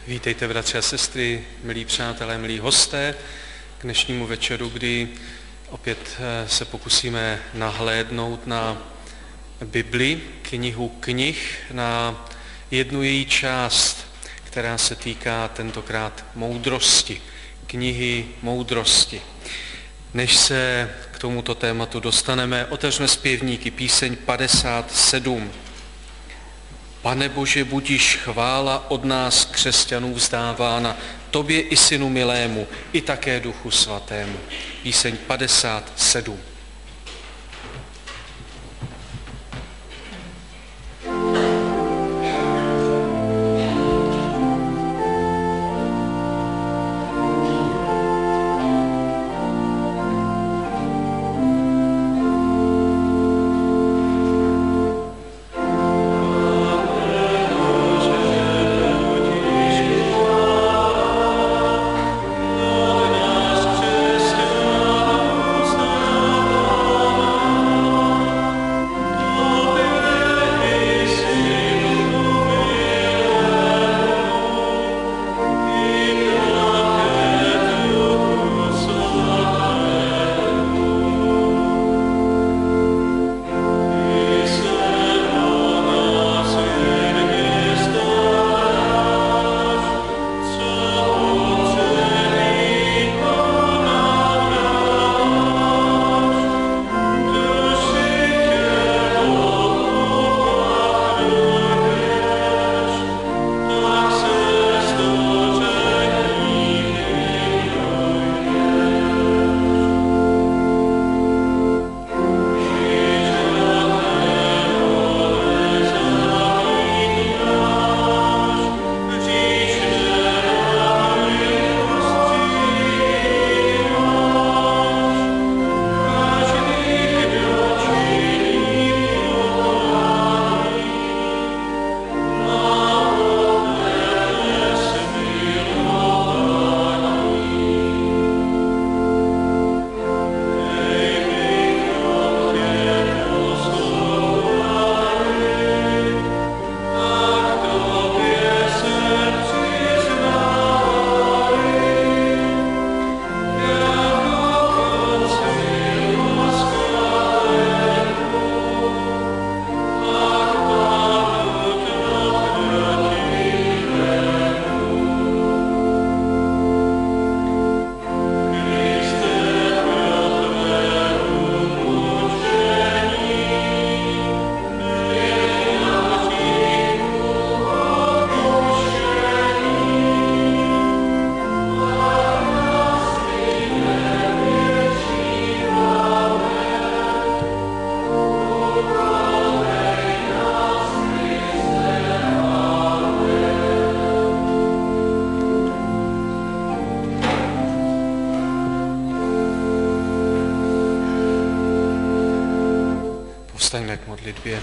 Vítejte, bratři a sestry, milí přátelé, milí hosté, k dnešnímu večeru, kdy opět se pokusíme nahlédnout na Bibli, knihu knih, na jednu její část, která se týká tentokrát moudrosti, knihy moudrosti. Než se k tomuto tématu dostaneme, otevřme zpěvníky, píseň 57. Pane Bože, budiš chvála od nás, křesťanů, vzdávána, tobě i Synu milému, i také Duchu svatému. Píseň 57. Povstaňme k modlitbě.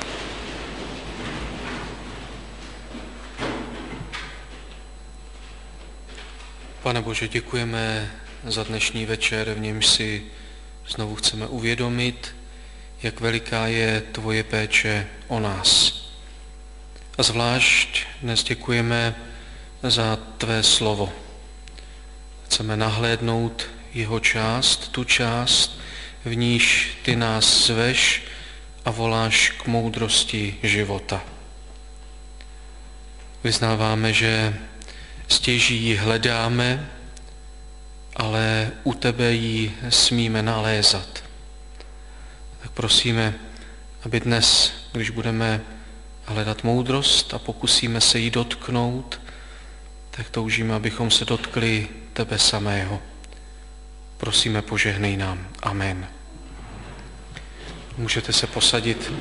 Pane Bože, děkujeme za dnešní večer, v němž si znovu chceme uvědomit, jak veliká je tvoje péče o nás. A zvlášť dnes děkujeme za tvé slovo. Chceme nahlédnout jeho část, tu část, v níž ty nás zveš a voláš k moudrosti života. Vyznáváme, že stěží ji hledáme, ale u tebe ji smíme nalézat. Tak prosíme, aby dnes, když budeme hledat moudrost a pokusíme se jí dotknout, tak toužíme, abychom se dotkli tebe samého. Prosíme, požehnej nám. Amen. Můžete se posadit.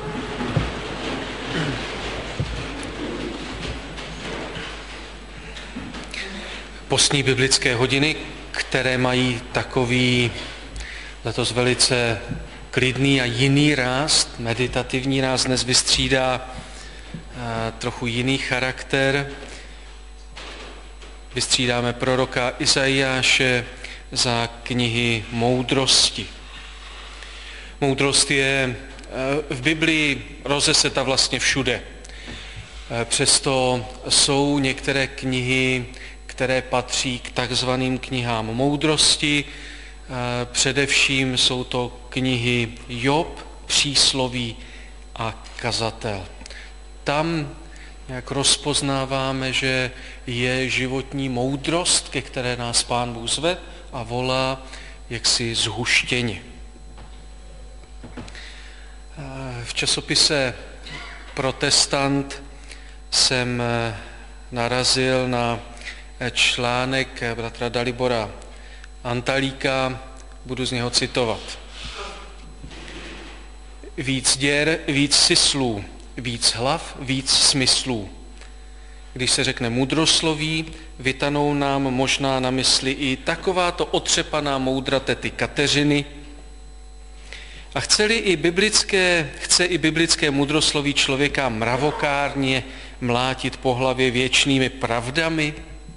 Postní biblické hodiny, které mají takový letos velice klidný a jiný ráz, meditativní ráz, dnes vystřídá trochu jiný charakter. Vystřídáme proroka Izaiáše za knihy moudrosti. Moudrost je v Biblii rozeseta vlastně všude. Přesto jsou některé knihy, které patří k takzvaným knihám moudrosti. Především jsou to knihy Job, Přísloví a Kazatel. Tam jak rozpoznáváme, že je životní moudrost, ke které nás Pán Bůh zve a volá jaksi zhuštěně. V časopise Protestant jsem narazil na článek bratra Dalibora Antalíka, budu z něho citovat. Víc děr, víc syslů, víc hlav, víc smyslů. Když se řekne mudrosloví, vytanou nám možná na mysli i takováto otřepaná moudra tety Kateřiny. A chce i biblické mudrosloví člověka mravokárně mlátit po hlavě věčnými pravdami?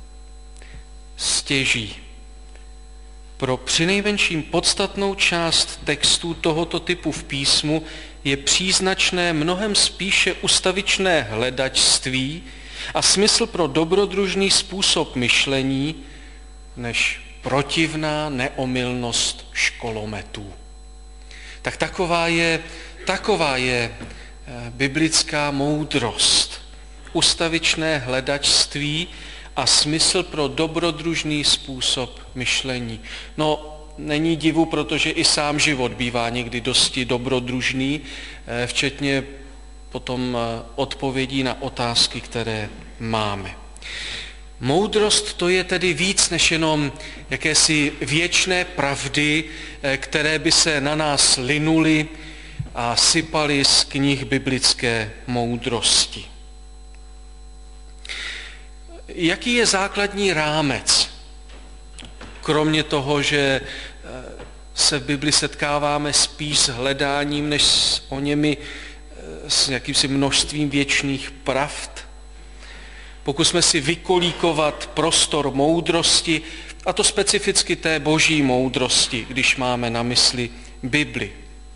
Stěží. Pro přinejmenším podstatnou část textů tohoto typu v písmu je příznačné mnohem spíše ustavičné hledačství a smysl pro dobrodružný způsob myšlení, než protivná neomylnost školometů. Tak taková je biblická moudrost, ustavičné hledačství a smysl pro dobrodružný způsob myšlení. No, není divu, protože i sám život bývá někdy dosti dobrodružný, včetně potom odpovědí na otázky, které máme. Moudrost to je tedy víc než jenom jakési věčné pravdy, které by se na nás linuly a sypaly z knih biblické moudrosti. Jaký je základní rámec? Kromě toho, že se v Bibli setkáváme spíš s hledáním, než o němi s jakýmsi množstvím věčných pravd. Pokusme si vykolíkovat prostor moudrosti, a to specificky té boží moudrosti, když máme na mysli Bibli.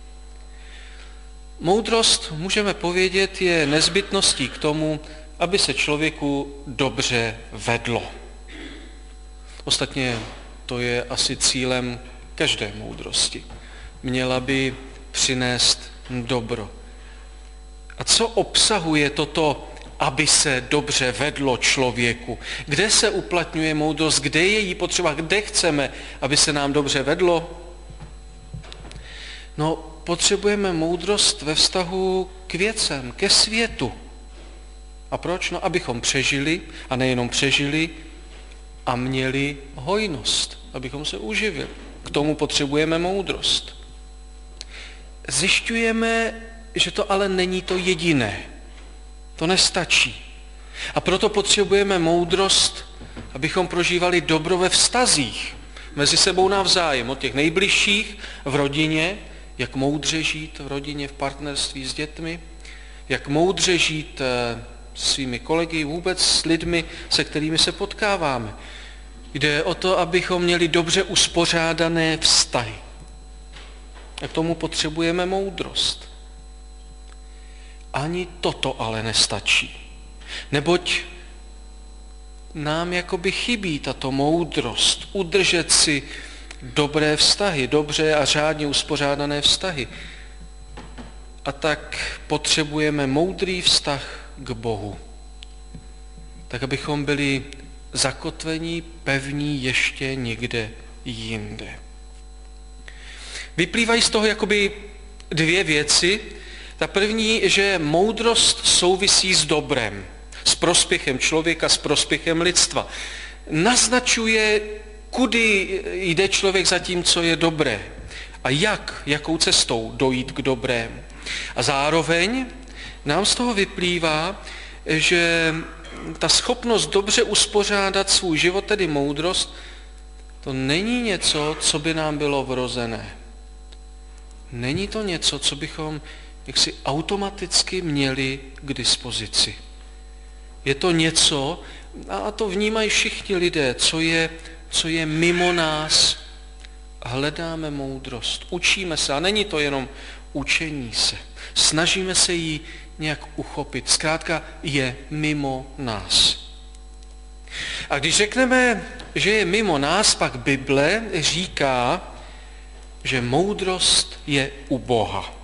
Moudrost, můžeme povědět, je nezbytností k tomu, aby se člověku dobře vedlo. Ostatně to je asi cílem každé moudrosti. Měla by přinést dobro. A co obsahuje toto, aby se dobře vedlo člověku? Kde se uplatňuje moudrost? Kde je jí potřeba? Kde chceme, aby se nám dobře vedlo? No, potřebujeme moudrost ve vztahu k věcem, ke světu. A proč? No, abychom přežili, a nejenom přežili, a měli hojnost, abychom se uživili. K tomu potřebujeme moudrost. Zjišťujeme, že to ale není to jediné. To nestačí. A proto potřebujeme moudrost, abychom prožívali dobro ve vztazích mezi sebou navzájem, od těch nejbližších v rodině, jak moudře žít v rodině, v partnerství s dětmi, jak moudře žít svými kolegy, vůbec s lidmi, se kterými se potkáváme. Jde o to, abychom měli dobře uspořádané vztahy. A k tomu potřebujeme moudrost. Ani toto ale nestačí. Neboť nám jakoby chybí tato moudrost udržet si dobré vztahy, dobře a řádně uspořádané vztahy. A tak potřebujeme moudrý vztah k Bohu. Tak, abychom byli zakotvení, pevní ještě někde jinde. Vyplývají z toho jakoby dvě věci. Ta první, že moudrost souvisí s dobrem, s prospěchem člověka, s prospěchem lidstva. Naznačuje, kudy jde člověk za tím, co je dobré a jakou cestou dojít k dobrému. A zároveň nám z toho vyplývá, že ta schopnost dobře uspořádat svůj život, tedy moudrost, to není něco, co by nám bylo vrozené. Není to něco, co bychom jaksi automaticky měli k dispozici. Je to něco, a to vnímají všichni lidé, co je mimo nás. Hledáme moudrost, učíme se, a není to jenom učení se. Snažíme se ji nějak uchopit. Zkrátka je mimo nás. A když řekneme, že je mimo nás, pak Bible říká, že moudrost je u Boha.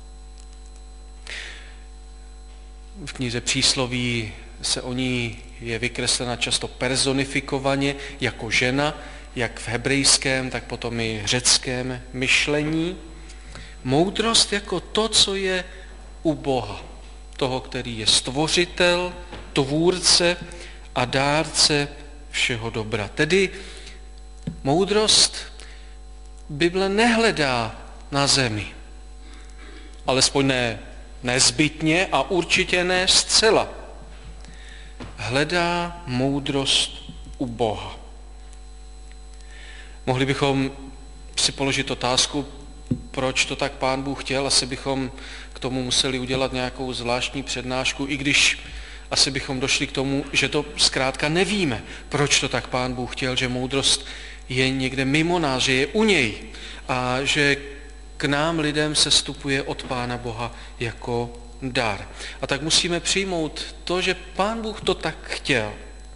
V knize Přísloví se o ní je vykreslena často personifikovaně jako žena, jak v hebrejském, tak potom i řeckém myšlení. Moudrost jako to, co je u Boha, toho, který je stvořitel, tvůrce a dárce všeho dobra. Tedy moudrost Bible nehledá na zemi, alespoň ne nezbytně a určitě ne zcela. Hledá moudrost u Boha. Mohli bychom si položit otázku, proč to tak Pán Bůh chtěl. Asi bychom k tomu museli udělat nějakou zvláštní přednášku, i když asi bychom došli k tomu, že to zkrátka nevíme, proč to tak Pán Bůh chtěl, že moudrost je někde mimo nás, že je u něj a že k nám lidem se vstupuje od Pána Boha jako dar. A tak musíme přijmout to, že Pán Bůh to tak chtěl.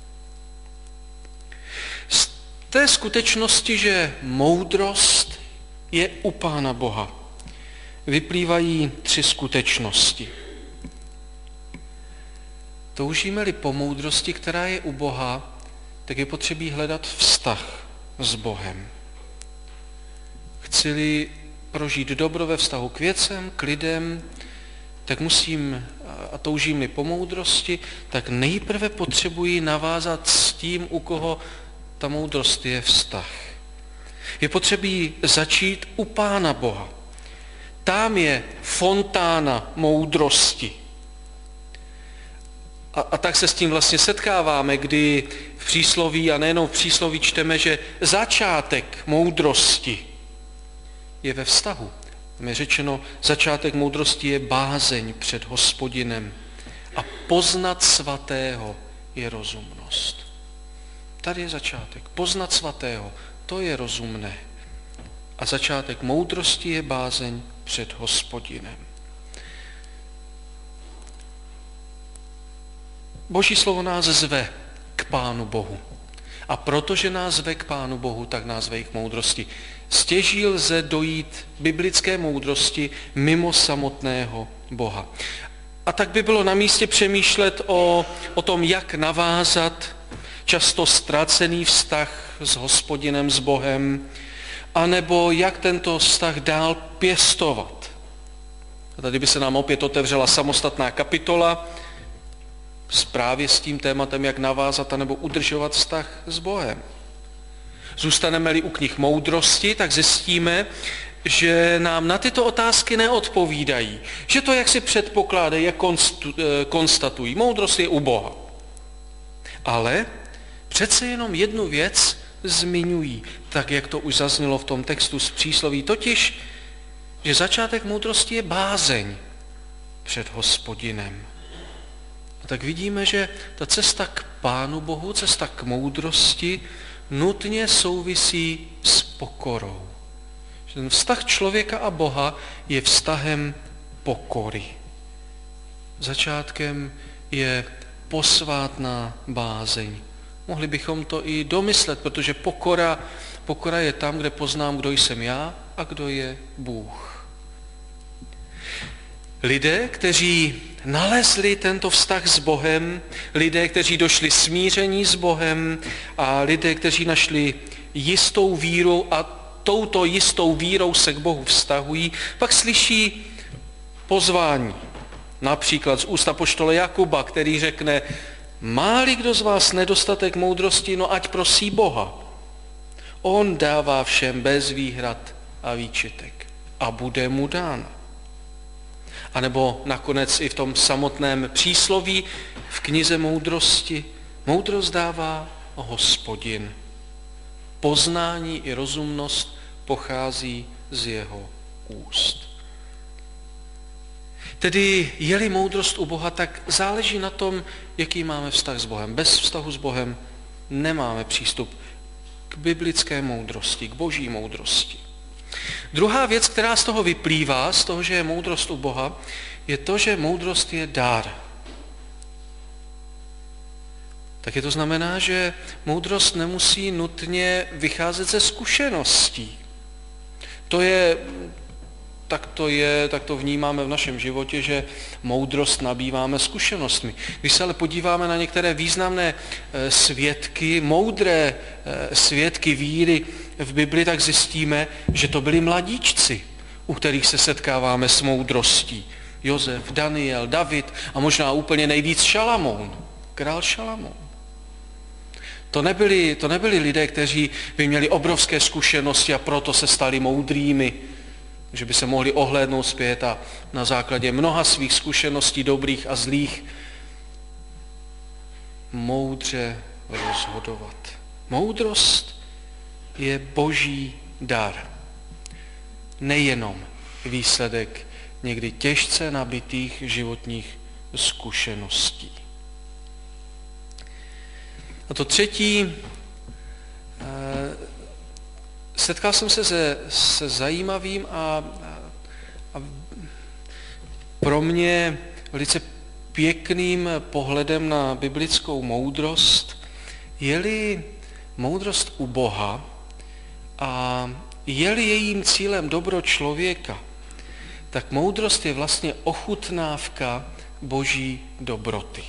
Z té skutečnosti, že moudrost je u Pána Boha, vyplývají 3 skutečnosti. Toužíme-li po moudrosti, která je u Boha, tak je potřebí hledat vztah s Bohem. Chci-li prožít dobro ve vztahu k věcem, k lidem, tak musím, a toužím-li po moudrosti, tak nejprve potřebuji navázat s tím, u koho ta moudrost je vztah. Je potřebí začít u Pána Boha. Tam je fontána moudrosti. A tak se s tím vlastně setkáváme, kdy v přísloví, a nejenom v přísloví čteme, že začátek moudrosti je ve vztahu. Tam je řečeno, začátek moudrosti je bázeň před Hospodinem a poznat svatého je rozumnost. Tady je začátek. Poznat svatého, to je rozumné. A začátek moudrosti je bázeň před Hospodinem. Boží slovo nás zve k Pánu Bohu. A protože nás zve k Pánu Bohu, tak nás zve k moudrosti. Stěží lze dojít biblické moudrosti mimo samotného Boha. A tak by bylo na místě přemýšlet o tom, jak navázat často ztracený vztah s Hospodinem, s Bohem, anebo jak tento vztah dál pěstovat. A tady by se nám opět otevřela samostatná kapitola, právě s tím tématem, jak navázat anebo udržovat vztah s Bohem. Zůstaneme-li u knih moudrosti, tak zjistíme, že nám na tyto otázky neodpovídají. Že to, jak si předpokládají, jak konstatují. Moudrost je u Boha. Ale přece jenom jednu věc zmiňují, tak jak to už zaznělo v tom textu z přísloví, totiž, že začátek moudrosti je bázeň před Hospodinem. A tak vidíme, že ta cesta k Pánu Bohu, cesta k moudrosti nutně souvisí s pokorou. Že ten vztah člověka a Boha je vztahem pokory. Začátkem je posvátná bázeň. Mohli bychom to i domyslet, protože pokora je tam, kde poznám, kdo jsem já a kdo je Bůh. Lidé, kteří nalezli tento vztah s Bohem, lidé, kteří došli smíření s Bohem a lidé, kteří našli jistou víru a touto jistou vírou se k Bohu vztahují, pak slyší pozvání. Například z úst apoštola Jakuba, který řekne, má-li kdo z vás nedostatek moudrosti, no ať prosí Boha. On dává všem bez výhrad a výčitek a bude mu dán. A nebo nakonec i v tom samotném přísloví v knize moudrosti. Moudrost dává Hospodin. Poznání i rozumnost pochází z jeho úst. Tedy je-li moudrost u Boha, tak záleží na tom, jaký máme vztah s Bohem. Bez vztahu s Bohem nemáme přístup k biblické moudrosti, k boží moudrosti. Druhá věc, která z toho vyplývá, z toho, že je moudrost u Boha, je to, že moudrost je dar. Taky to znamená, že moudrost nemusí nutně vycházet ze zkušeností. Tak to vnímáme v našem životě, že moudrost nabýváme zkušenostmi. Když se ale podíváme na některé významné svědky, moudré svědky víry v Bibli, tak zjistíme, že to byli mladíčci, u kterých se setkáváme s moudrostí. Josef, Daniel, David a možná úplně nejvíc Šalamoun, král Šalamoun. To nebyli lidé, kteří by měli obrovské zkušenosti a proto se stali moudrými, že by se mohli ohlédnout zpět a na základě mnoha svých zkušeností dobrých a zlých moudře rozhodovat. Moudrost je boží dar. Nejenom výsledek někdy těžce nabitých životních zkušeností. A to třetí, setkal jsem se se zajímavým a pro mě velice pěkným pohledem na biblickou moudrost. Je-li moudrost u Boha a je-li jejím cílem dobro člověka, tak moudrost je vlastně ochutnávka boží dobroty.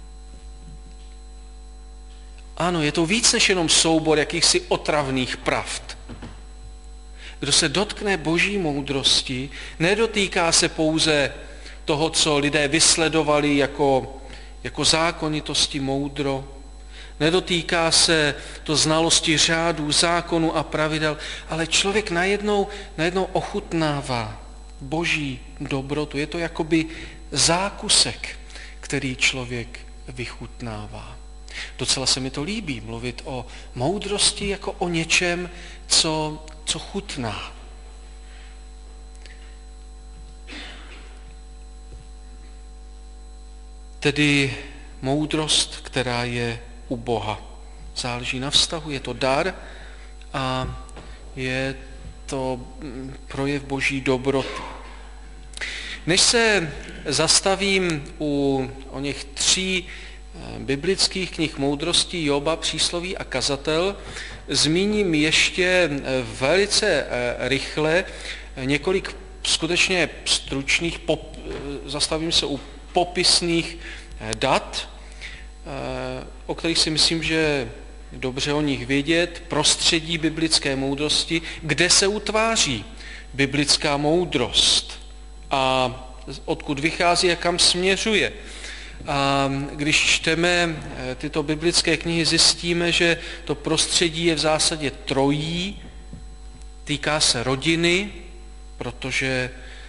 Ano, je to víc než jenom soubor jakýchsi otravných pravd. Kdo se dotkne boží moudrosti, nedotýká se pouze toho, co lidé vysledovali jako zákonitosti moudro, nedotýká se to znalosti řádů, zákonů a pravidel, ale člověk najednou ochutnává boží dobrotu. Je to jakoby zákusek, který člověk vychutnává. Docela se mi to líbí, mluvit o moudrosti jako o něčem, co chutná. Tedy moudrost, která je u Boha. Záleží na vztahu, je to dar a je to projev boží dobroty. Než se zastavím o něch 3 biblických knih moudrostí Joba, Přísloví a Kazatel, zmíním ještě velice rychle několik skutečně stručných, zastavím se u popisných dat, o kterých si myslím, že je dobře o nich vědět, prostředí biblické moudrosti, kde se utváří biblická moudrost a odkud vychází a kam směřuje. A když čteme tyto biblické knihy, zjistíme, že to prostředí je v zásadě trojí, týká se rodiny, protože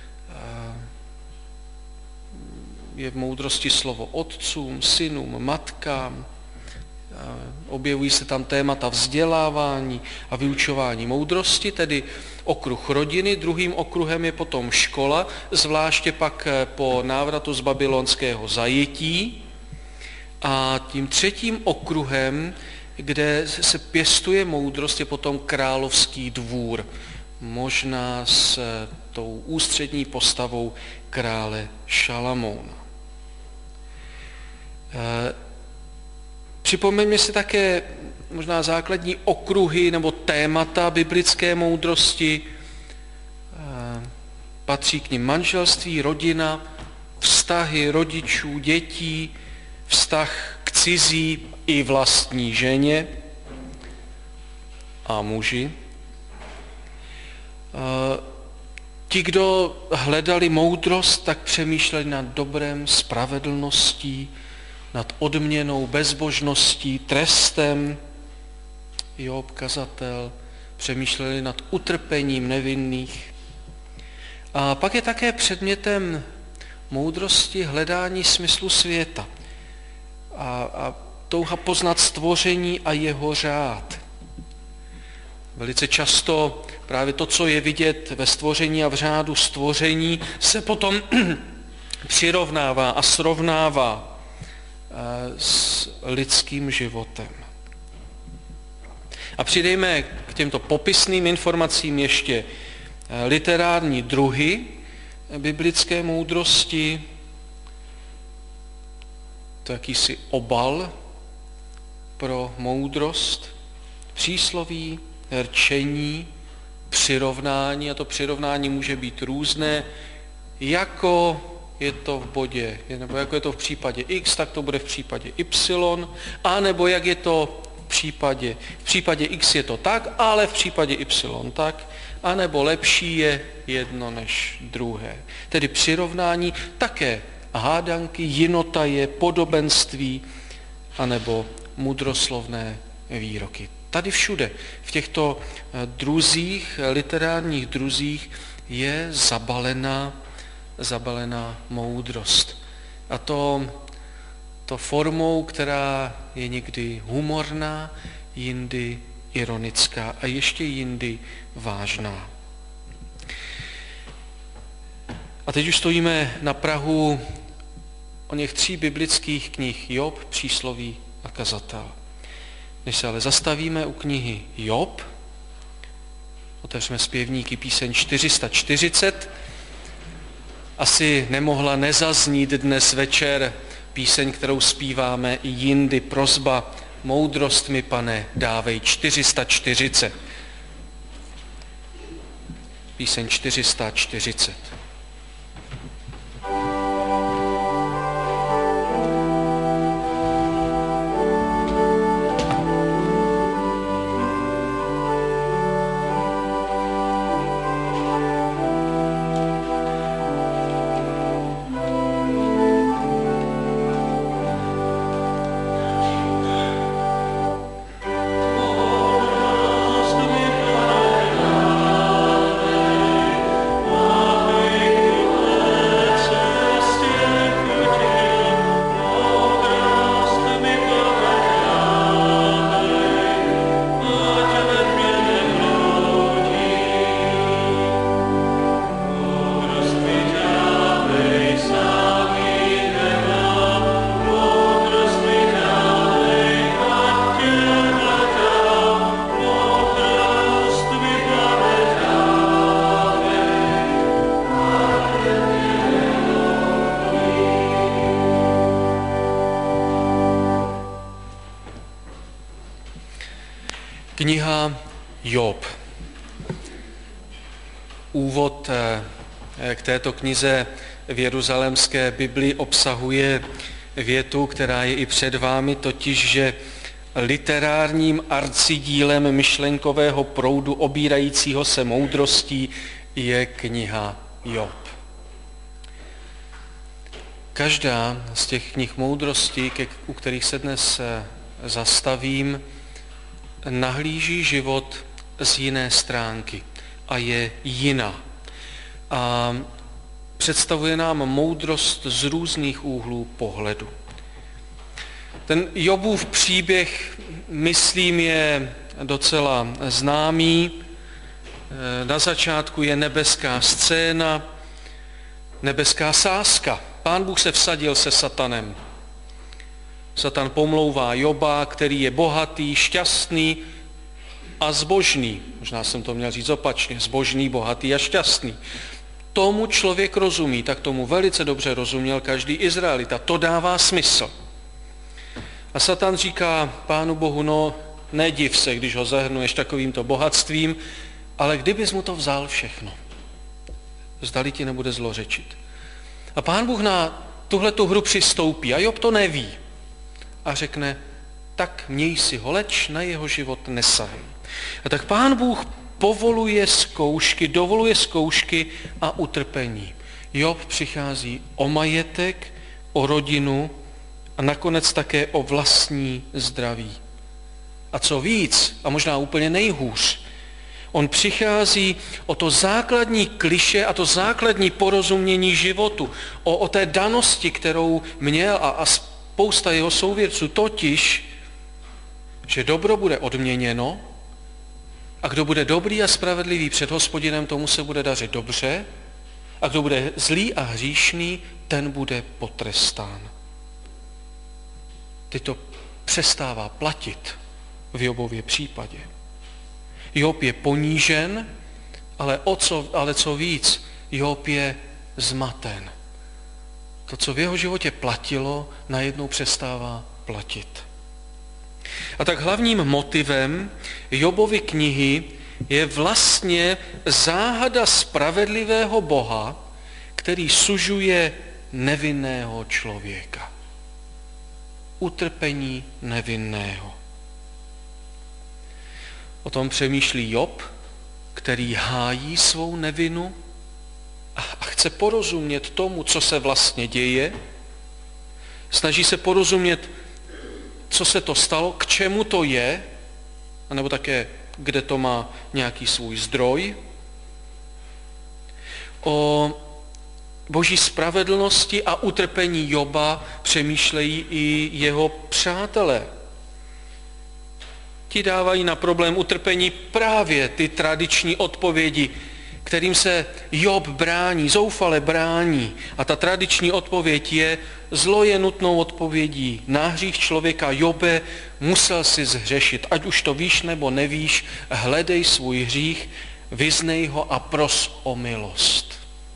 je v moudrosti slovo otcům, synům, matkám, objevují se tam témata vzdělávání a vyučování moudrosti, tedy okruh rodiny, druhým okruhem je potom škola, zvláště pak po návratu z babylonského zajetí. A tím třetím okruhem, kde se pěstuje moudrost, je potom královský dvůr, možná s tou ústřední postavou krále Šalamouna. Připomeňme si také možná základní okruhy nebo témata biblické moudrosti. Patří k nim manželství, rodina, vztahy rodičů, dětí, vztah k cizí i vlastní ženě a muži. Ti, kdo hledali moudrost, tak přemýšleli nad dobrem, spravedlností, nad odměnou, bezbožností, trestem. Job, Kazatel, přemýšleli nad utrpením nevinných. A pak je také předmětem moudrosti hledání smyslu světa a touha poznat stvoření a jeho řád. Velice často právě to, co je vidět ve stvoření a v řádu stvoření, se potom přirovnává a srovnává s lidským životem. A přidejme k těmto popisným informacím ještě literární druhy biblické moudrosti. To je jakýsi obal pro moudrost, přísloví, rčení, přirovnání, a to přirovnání může být různé, jako je to v bodě, nebo jako je to v případě X, tak to bude v případě Y, anebo jak je to v případě X je to tak, ale v případě Y tak, anebo lepší je jedno než druhé. Tedy přirovnání, také hádanky, jinotaje, podobenství, anebo mudroslovné výroky. Tady všude, v těchto druzích, literárních druzích, je zabalená moudrost. A to formou, která je někdy humorná, jindy ironická a ještě jindy vážná. A teď už stojíme na prahu oněch 3 biblických knih Job, Přísloví a Kazatel. Než se ale zastavíme u knihy Job, otevřeme zpěvníky píseň 440. Asi nemohla nezaznít dnes večer píseň, kterou zpíváme i jindy, prosba moudrost mi, Pane, dávej, 440. Píseň 440. Kniha Job. Úvod k této knize v Jeruzalémské Biblii obsahuje větu, která je i před vámi, totiž, že literárním arcidílem myšlenkového proudu obírajícího se moudrostí je kniha Job. Každá z těch knih moudrosti, u kterých se dnes zastavím, nahlíží život z jiné stránky a je jiná. A představuje nám moudrost z různých úhlů pohledu. Ten Jobův příběh, myslím, je docela známý. Na začátku je nebeská scéna, nebeská sázka. Pán Bůh se vsadil se Satanem. Satan pomlouvá Joba, který je bohatý, šťastný a zbožný. Možná jsem to měl říct opačně. Zbožný, bohatý a šťastný. Tomu člověk rozumí, tak tomu velice dobře rozuměl každý Izraelita. To dává smysl. A Satan říká Pánu Bohu, no nediv se, když ho zahrnuješ takovýmto bohatstvím, ale kdybys mu to vzal všechno, zdali ti nebude zlořečit. A Pán Bůh na tuhletu hru přistoupí a Job to neví. A řekne, tak měj si ho, leč na jeho život nesahej. A tak Pán Bůh dovoluje zkoušky a utrpení. Job přichází o majetek, o rodinu a nakonec také o vlastní zdraví. A co víc, a možná úplně nejhůř, on přichází o to základní klišé a to základní porozumění životu, o té danosti, kterou měl a spousta jeho souvěrců, totiž, že dobro bude odměněno a kdo bude dobrý a spravedlivý před Hospodinem, tomu se bude dařit dobře a kdo bude zlý a hříšný, ten bude potrestán. Teď to přestává platit v Jobově případě. Job je ponížen ale co víc, Job je zmaten. To, co v jeho životě platilo, najednou přestává platit. A tak hlavním motivem Jobovy knihy je vlastně záhada spravedlivého Boha, který sužuje nevinného člověka. Utrpení nevinného. O tom přemýšlí Job, který hájí svou nevinu a chce porozumět tomu, co se vlastně děje. Snaží se porozumět, co se to stalo, k čemu to je, anebo také, kde to má nějaký svůj zdroj. O Boží spravedlnosti a utrpení Joba přemýšlejí i jeho přátelé. Ti dávají na problém utrpení právě ty tradiční odpovědi, kterým se Job brání, zoufale brání. A ta tradiční odpověď je, zlo je nutnou odpovědí. Na hřích člověka Jobe musel si zhřešit. Ať už to víš nebo nevíš, hledej svůj hřích, vyznej ho a pros o milost.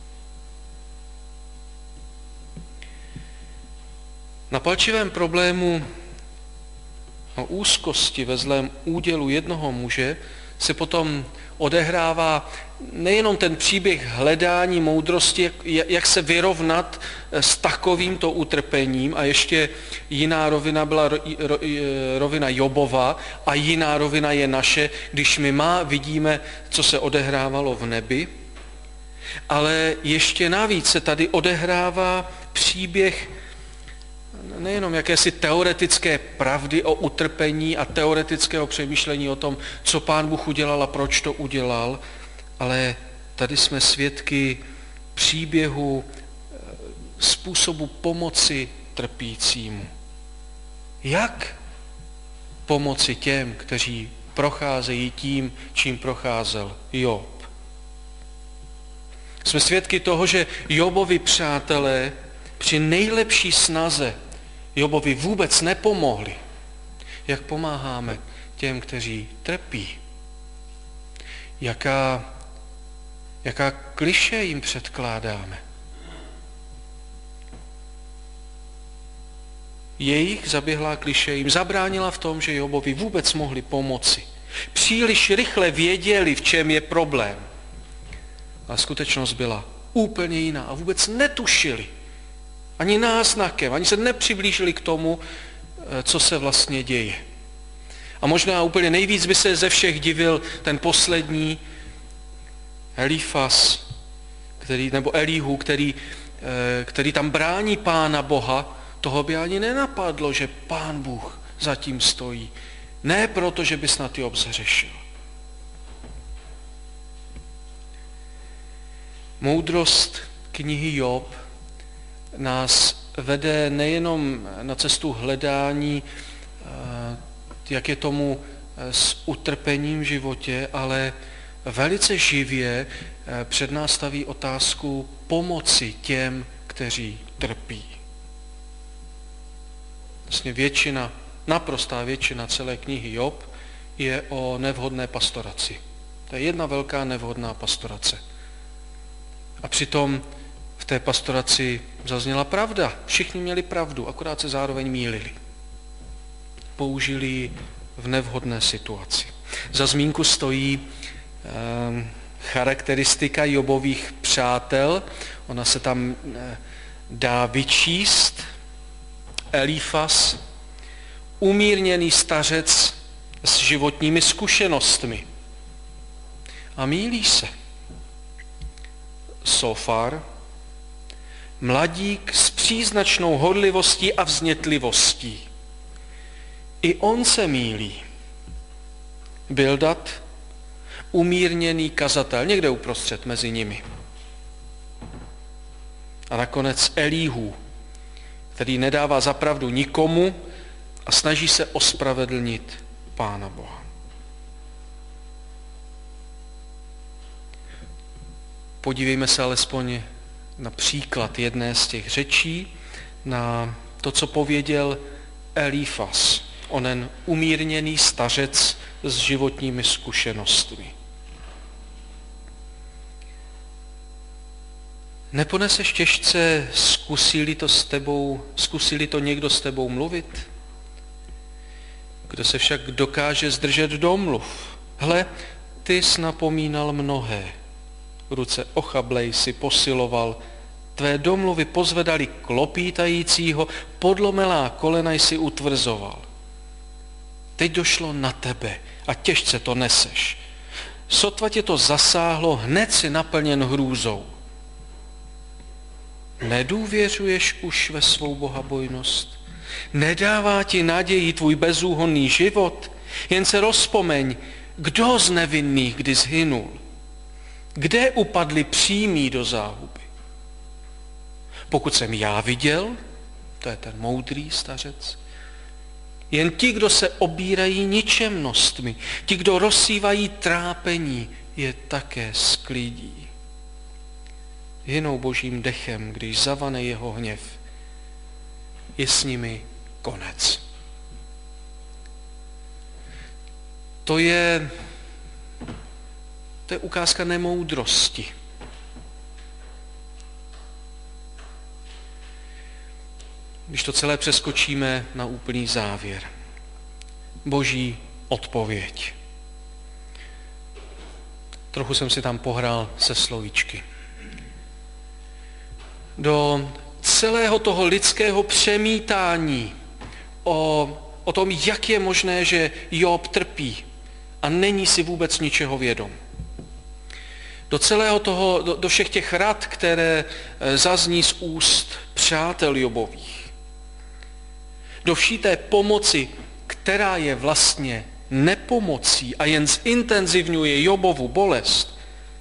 Na palčivém problému o úzkosti ve zlém údělu jednoho muže se potom odehrává nejenom ten příběh hledání moudrosti, jak se vyrovnat s takovýmto utrpením, a ještě jiná rovina byla rovina Jobova a jiná rovina je naše, když my vidíme, co se odehrávalo v nebi, ale ještě navíc se tady odehrává příběh nejenom jakési teoretické pravdy o utrpení a teoretického přemýšlení o tom, co Pán Bůh udělal a proč to udělal, ale tady jsme svědky příběhu způsobu pomoci trpícímu. Jak pomoci těm, kteří procházejí tím, čím procházel Job? Jsme svědky toho, že Jobovi přátelé při nejlepší snaze Jobovi vůbec nepomohli. Jak pomáháme těm, kteří trpí? Jaká klišé jim předkládáme? Jejich zaběhlá klišé jim zabránila v tom, že Jobovi vůbec mohli pomoci. Příliš rychle věděli, v čem je problém. A skutečnost byla úplně jiná a vůbec netušili. Ani náznakem, ani se nepřiblížili k tomu, co se vlastně děje. A možná úplně nejvíc by se ze všech divil ten poslední Elifas, nebo Elihu, který tam brání Pána Boha. Toho by ani nenapadlo, že Pán Bůh zatím stojí. Ne proto, že by snad Job zhřešil. Moudrost knihy Job nás vede nejenom na cestu hledání, jak je tomu s utrpením v životě, ale velice živě před nás staví otázku pomoci těm, kteří trpí. Vlastně naprostá většina celé knihy Job je o nevhodné pastoraci. To je jedna velká nevhodná pastorace. A přitom v té pastoraci zazněla pravda. Všichni měli pravdu, akorát se zároveň mýlili. Použili ji v nevhodné situaci. Za zmínku stojí charakteristika Jobových přátel. Ona se tam dá vyčíst. Elifas, umírněný stařec s životními zkušenostmi. A mýlí se. Sofar, mladík s příznačnou horlivostí a vznětlivostí. I on se mýlí. Bildad, umírněný kazatel, někde uprostřed mezi nimi. A nakonec Elihu, který nedává za pravdu nikomu a snaží se ospravedlnit Pána Boha. Podívejme se alespoň na příklad jedné z těch řečí, na to, co pověděl Elifas, onen umírněný stařec s životními zkušenostmi. Neponeseš těžce, zkusili to někdo s tebou mluvit? Kdo se však dokáže zdržet domluv? Hle, ty jsi napomínal mnohé. Ruce ochablej si posiloval, tvé domluvy pozvedali klopítajícího, podlomelá kolena jsi utvrzoval. Teď došlo na tebe a těžce to neseš. Sotva tě to zasáhlo, hned si naplněn hrůzou. Nedůvěřuješ už ve svou bohabojnost? Nedává ti naději tvůj bezúhonný život? Jen se rozpomeň, kdo z nevinných kdy zhynul? Kde upadli přímí do záhuby? Pokud jsem já viděl, to je ten moudrý stařec, jen ti, kdo se obírají ničemnostmi, ti, kdo rozsívají trápení, je také sklidí. Hynou božím dechem, když zavane jeho hněv, je s nimi konec. To je ukázka nemoudrosti. Když to celé přeskočíme na úplný závěr. Boží odpověď. Trochu jsem si tam pohrál se slovíčky. Do celého toho lidského přemítání o tom, jak je možné, že Job trpí a není si vůbec ničeho vědom. Do celého toho, do všech těch rad, které zazní z úst přátel Jobových. Do vší té pomoci, která je vlastně nepomocí a jen zintenzivňuje Jobovu bolest,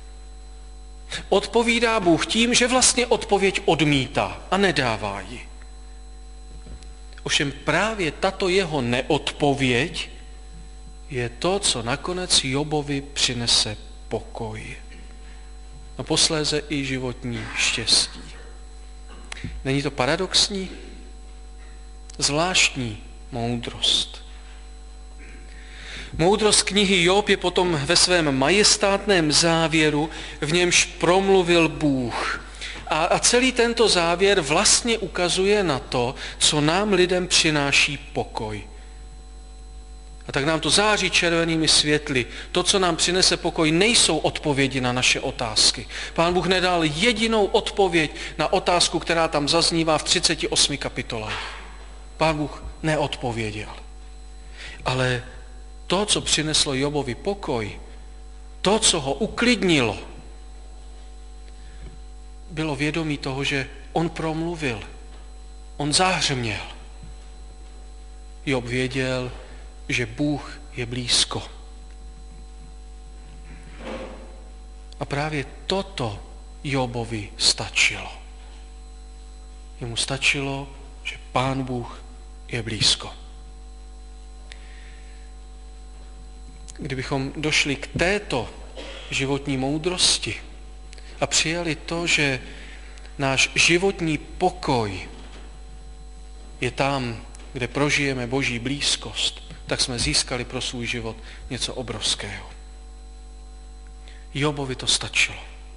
odpovídá Bůh tím, že vlastně odpověď odmítá a nedává ji. Ovšem právě tato jeho neodpověď je to, co nakonec Jobovi přinese pokoj. A posléze i životní štěstí. Není to paradoxní? Zvláštní moudrost. Moudrost knihy Job je potom ve svém majestátném závěru, v němž promluvil Bůh. A celý tento závěr vlastně ukazuje na to, co nám lidem přináší pokoj. A tak nám to září červenými světly. To, co nám přinese pokoj, nejsou odpovědi na naše otázky. Pán Bůh nedal jedinou odpověď na otázku, která tam zaznívá v 38 kapitolách. Pán Bůh neodpověděl. Ale to, co přineslo Jobovi pokoj, to, co ho uklidnilo, bylo vědomí toho, že on promluvil, on zahřměl. Job věděl, že Bůh je blízko. A právě toto Jobovi stačilo. Jemu stačilo, že Pán Bůh je blízko. Kdybychom došli k této životní moudrosti a přijali to, že náš životní pokoj je tam, kde prožijeme Boží blízkost, tak jsme získali pro svůj život něco obrovského. Jobovi to stačilo.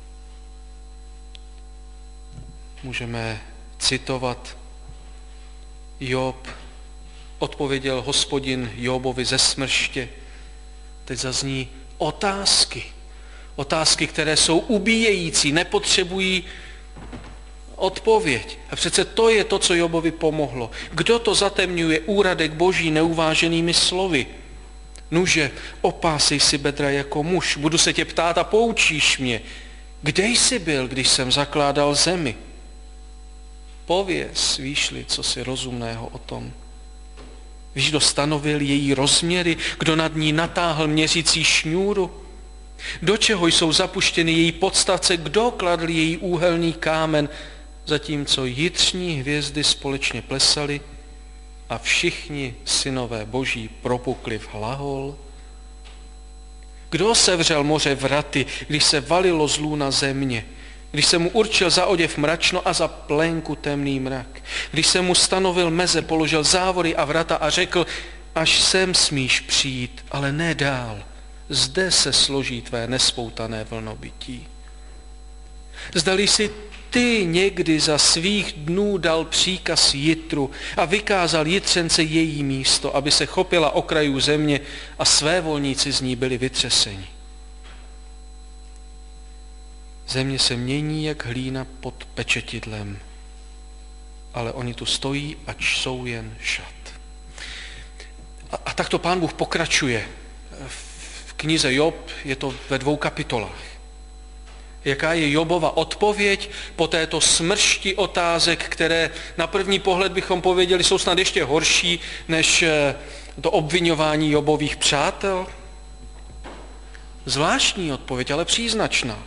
Můžeme citovat: Job odpověděl Hospodin Jobovi ze smrště. Teď zazní otázky. Otázky, které jsou ubíjející, nepotřebují odpověď. A přece to je to, co Jobovi pomohlo. Kdo to zatemňuje úradek Boží neuváženými slovy? Nuže, opásej si bedra jako muž, budu se tě ptát a poučíš mě. Kde jsi byl, když jsem zakládal zemi? Pověz, víš-li, co si rozumného o tom. Víš, kdo stanovil její rozměry, kdo nad ní natáhl měřící šňůru? Do čeho jsou zapuštěny její podstavce, kdo kladl její úhelný kámen, zatímco jitřní hvězdy společně plesaly a všichni synové Boží propukli v hlahol? Kdo sevřel moře vraty, když se valilo zlů na země? Když se mu určil za oděv mračno a za plénku temný mrak. Když se mu stanovil meze, položil závory a vrata a řekl: až sem smíš přijít, ale ne dál. Zde se složí tvé nespoutané vlnobytí. Zdali jsi ty někdy za svých dnů dal příkaz Jitru a vykázal Jitřence její místo, aby se chopila okrajů země a své volníci z ní byli vytřeseni. Země se mění jak hlína pod pečetidlem, ale oni tu stojí, ač jsou jen šat. A tak to Pán Bůh pokračuje. V knize Job je to ve 2 kapitolách. Jaká je Jobova odpověď po této smršti otázek, které na první pohled bychom pověděli, jsou snad ještě horší než to obviňování Jobových přátel? Zvláštní odpověď, ale příznačná.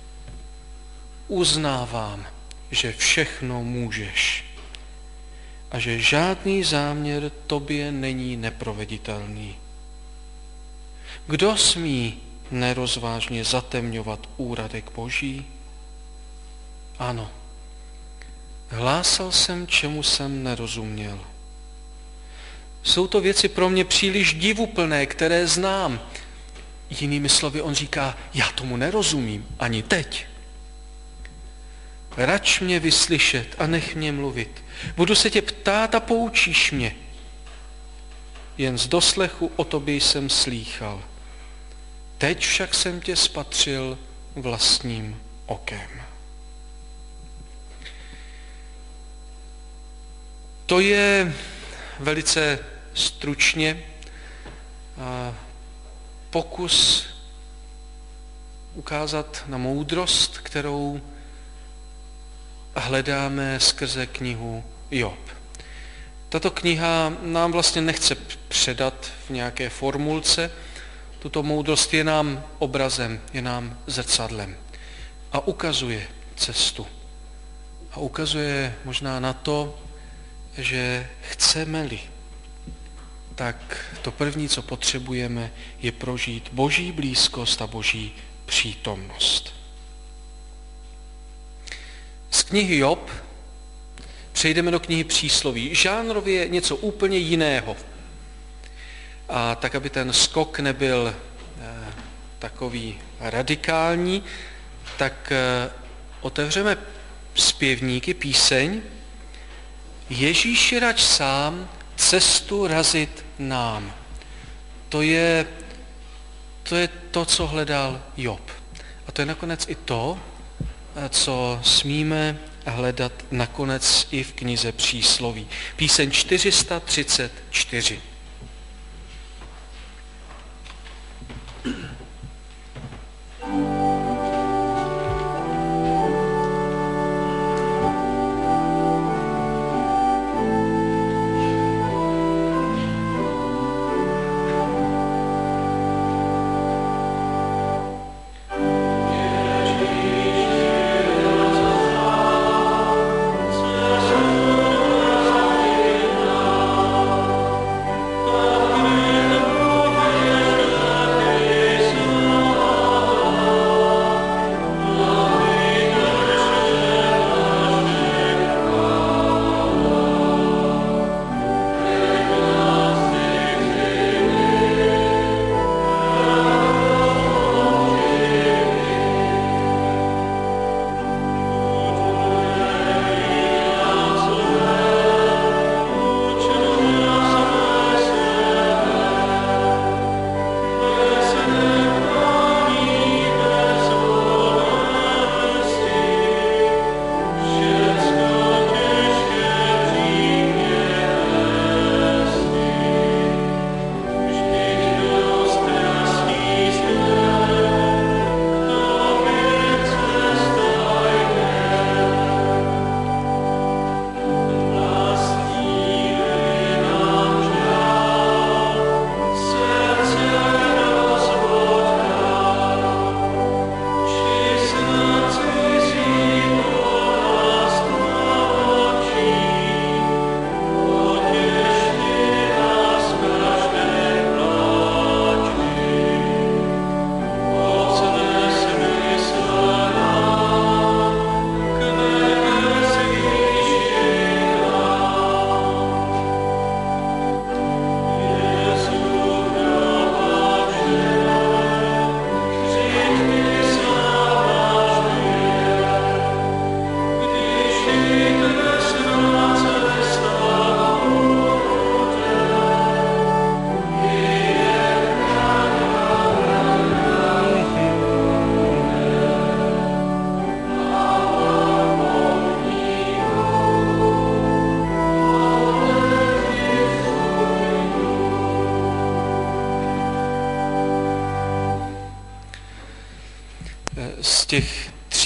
Uznávám, že všechno můžeš a že žádný záměr tobě není neproveditelný. Kdo smí nerozvážně zatemňovat úradek Boží? Ano, hlásal jsem, čemu jsem nerozuměl. Jsou to věci pro mě příliš divuplné, které znám. Jinými slovy, on říká, já tomu nerozumím, ani teď. Rač mě vyslyšet a nech mě mluvit. Budu se tě ptát a poučíš mě. Jen z doslechu o tobě jsem slýchal. Teď však jsem tě spatřil vlastním okem. To je velice stručně pokus ukázat na moudrost, kterou hledáme skrze knihu Job. Tato kniha nám vlastně nechce předat v nějaké formulce, tuto moudrost je nám obrazem, je nám zrcadlem a ukazuje cestu. A ukazuje možná na to, že chceme-li, tak to první, co potřebujeme, je prožít Boží blízkost a Boží přítomnost. Z knihy Job přejdeme do knihy Přísloví. Žánrově něco úplně jiného. A tak, aby ten skok nebyl takový radikální, tak otevřeme zpěvníky, píseň Ježíši rač sám cestu razit nám. To je to, co hledal Job. A to je nakonec i to, co smíme hledat nakonec i v knize Přísloví. Píseň 434.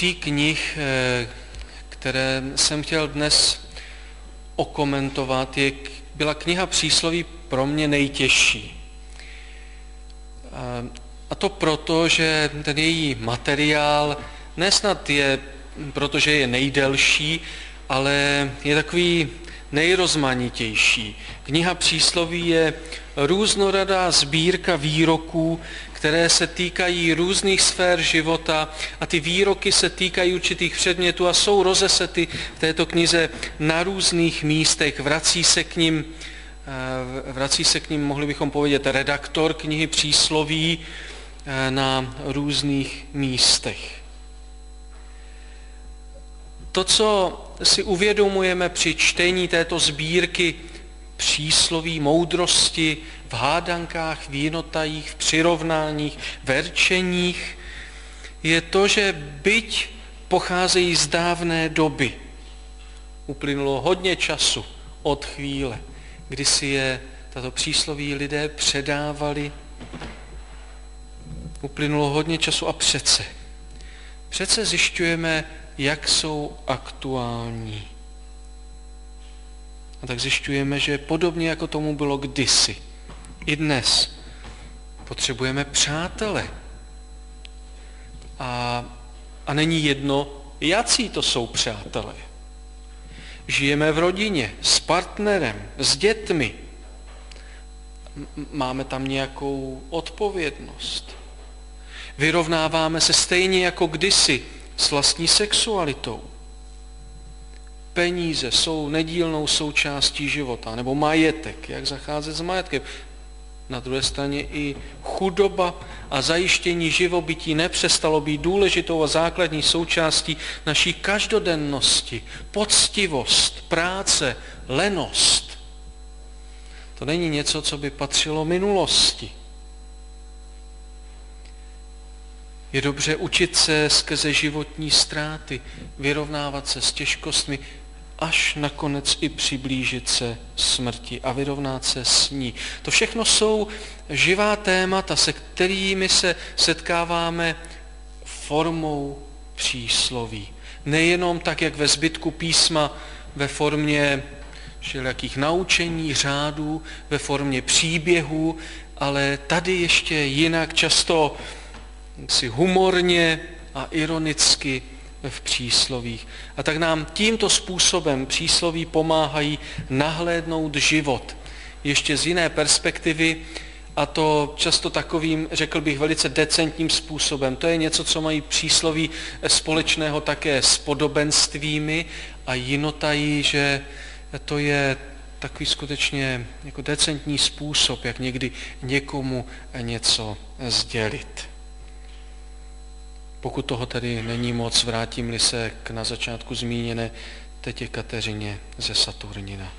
3 knih, které jsem chtěl dnes okomentovat, byla kniha Přísloví pro mě nejtěžší. A to proto, že ten její materiál nesnad je, protože je nejdelší, ale je takový nejrozmanitější. Kniha Přísloví je různorodá sbírka výroků, které se týkají různých sfér života a ty výroky se týkají určitých předmětů a jsou rozesety v této knize na různých místech. Vrací se k nim, mohli bychom povědět, redaktor knihy Přísloví na různých místech. To, co si uvědomujeme při čtení této sbírky přísloví, moudrosti, v hádankách, v jinotajích, v přirovnáních, verčeních, je to, že byť pocházejí z dávné doby, uplynulo hodně času od chvíle, kdy si je tato přísloví lidé předávali, uplynulo hodně času a přece zjišťujeme, jak jsou aktuální. A tak zjišťujeme, že podobně jako tomu bylo kdysi, i dnes potřebujeme přátele. A není jedno, jací to jsou přátelé. Žijeme v rodině, s partnerem, s dětmi. Máme tam nějakou odpovědnost. Vyrovnáváme se stejně jako kdysi s vlastní sexualitou. Peníze jsou nedílnou součástí života, nebo majetek, jak zacházet s majetkem. Na druhé straně i chudoba a zajištění živobytí nepřestalo být důležitou a základní součástí naší každodennosti. Poctivost, práce, lenost. To není něco, co by patřilo minulosti. Je dobře učit se skrze životní ztráty, vyrovnávat se s těžkostmi, až nakonec i přiblížit se smrti a vyrovnat se s ní. To všechno jsou živá témata, se kterými se setkáváme formou přísloví. Nejenom tak, jak ve zbytku písma, ve formě všelijakých naučení, řádů, ve formě příběhů, ale tady ještě jinak, často si humorně a ironicky v příslovích. A tak nám tímto způsobem přísloví pomáhají nahlédnout život ještě z jiné perspektivy, a to často takovým, řekl bych, velice decentním způsobem. To je něco, co mají přísloví společného také s podobenstvími a jinotají, že to je takový skutečně jako decentní způsob, jak někdy někomu něco sdělit. Pokud toho tedy není moc, vrátím-li se k na začátku zmíněné tetě Kateřině ze Saturnina.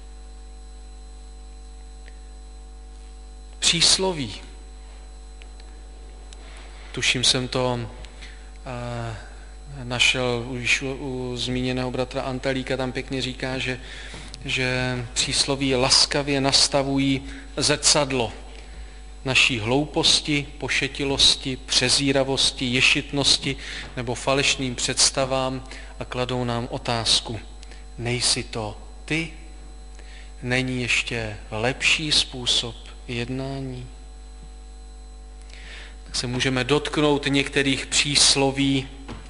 Přísloví. Tuším, jsem to našel už u zmíněného bratra Antalíka, tam pěkně říká, že přísloví laskavě nastavují zrcadlo naší hlouposti, pošetilosti, přezíravosti, ješitnosti nebo falešným představám a kladou nám otázku: nejsi to ty? Není ještě lepší způsob jednání? Tak se můžeme dotknout některých přísloví.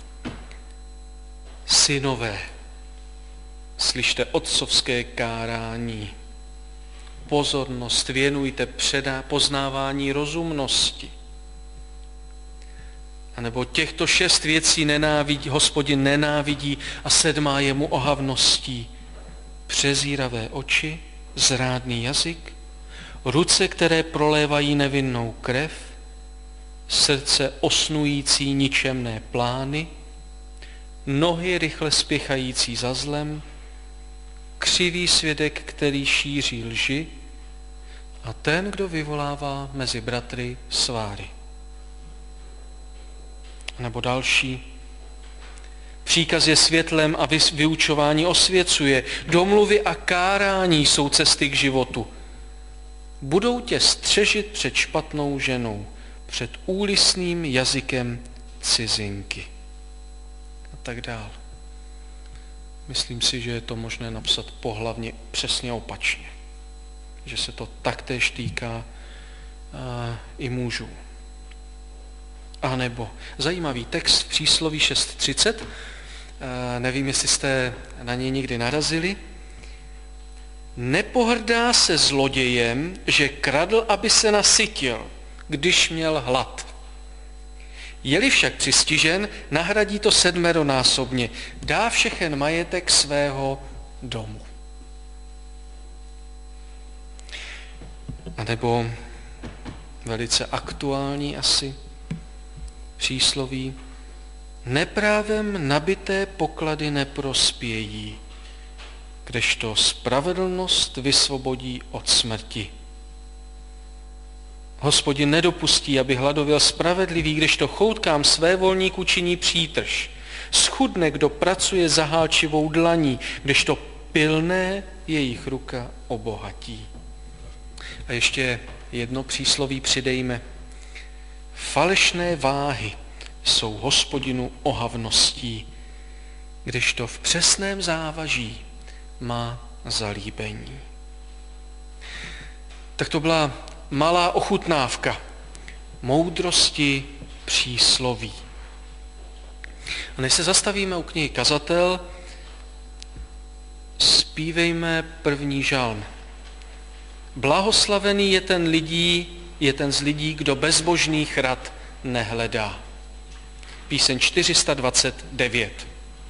Synové, slyšte otcovské kárání. Pozornost věnujte poznávání rozumnosti. A nebo těchto 6 věcí Hospodin nenávidí a 7. je mu ohavností: přezíravé oči, zrádný jazyk, ruce, které prolévají nevinnou krev, srdce osnující ničemné plány, nohy rychle spěchající za zlem, křivý svědek, který šíří lži, a ten, kdo vyvolává mezi bratry sváry. Nebo další: příkaz je světlem a vyučování osvěcuje. Domluvy a kárání jsou cesty k životu. Budou tě střežit před špatnou ženou, před úlisným jazykem cizinky. tak dál. Myslím si, že je to možné napsat pohlavně přesně opačně. Že se to taktéž týká i mužů. A nebo zajímavý text v Přísloví 6.30, nevím, jestli jste na něj někdy narazili. Nepohrdá se zlodějem, že kradl, aby se nasytil, když měl hlad. Je-li však přistižen, nahradí to 7násobně, dá všechen majetek svého domu. A nebo velice aktuální asi přísloví, neprávem nabité poklady neprospějí, kdežto spravedlnost vysvobodí od smrti. Hospodin nedopustí, aby hladověl spravedlivý, kdežto choutkám svévolníků činí přítrž. Schudne, kdo pracuje zahálčivou dlaní, kdežto pilné jejich ruka obohatí. A ještě jedno přísloví přidejme. Falešné váhy jsou Hospodinu ohavností, kdežto v přesném závaží má zalíbení. Tak to byla malá ochutnávka moudrosti přísloví. A než se zastavíme u knihy Kazatel, zpívejme první žalm. Blahoslavený je ten z lidí, kdo bezbožných rad nehledá. Píseň 429.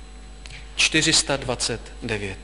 429.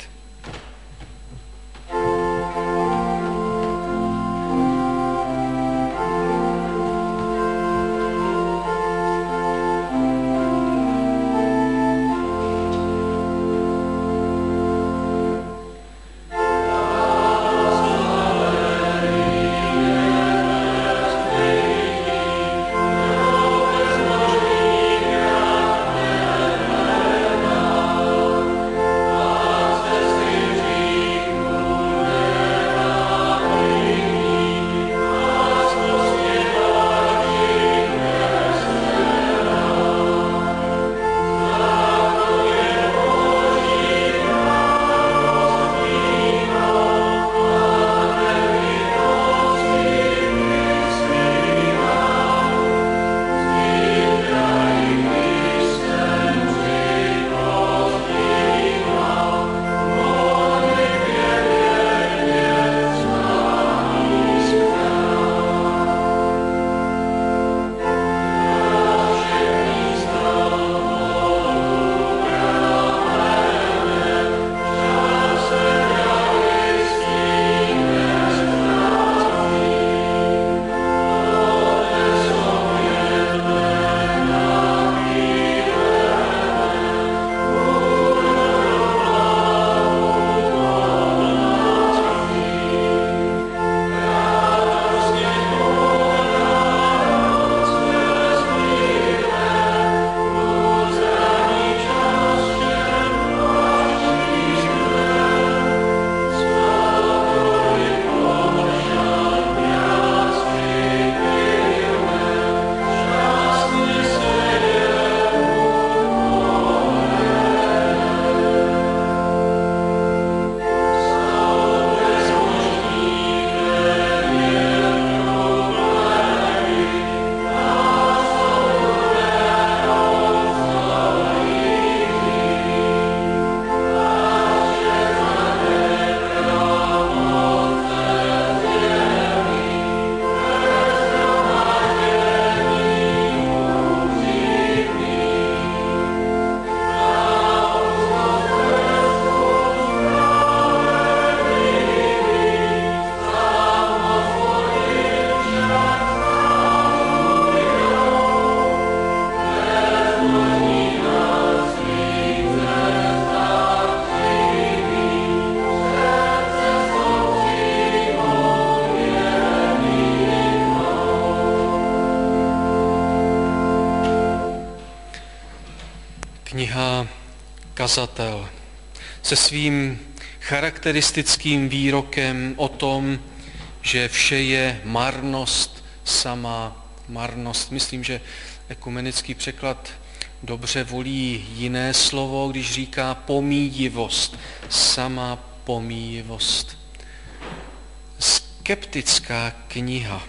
Kniha Kazatel se svým charakteristickým výrokem o tom, že vše je marnost, samá marnost. Myslím, že ekumenický překlad dobře volí jiné slovo, když říká pomíjivost, sama pomíjivost. Skeptická kniha.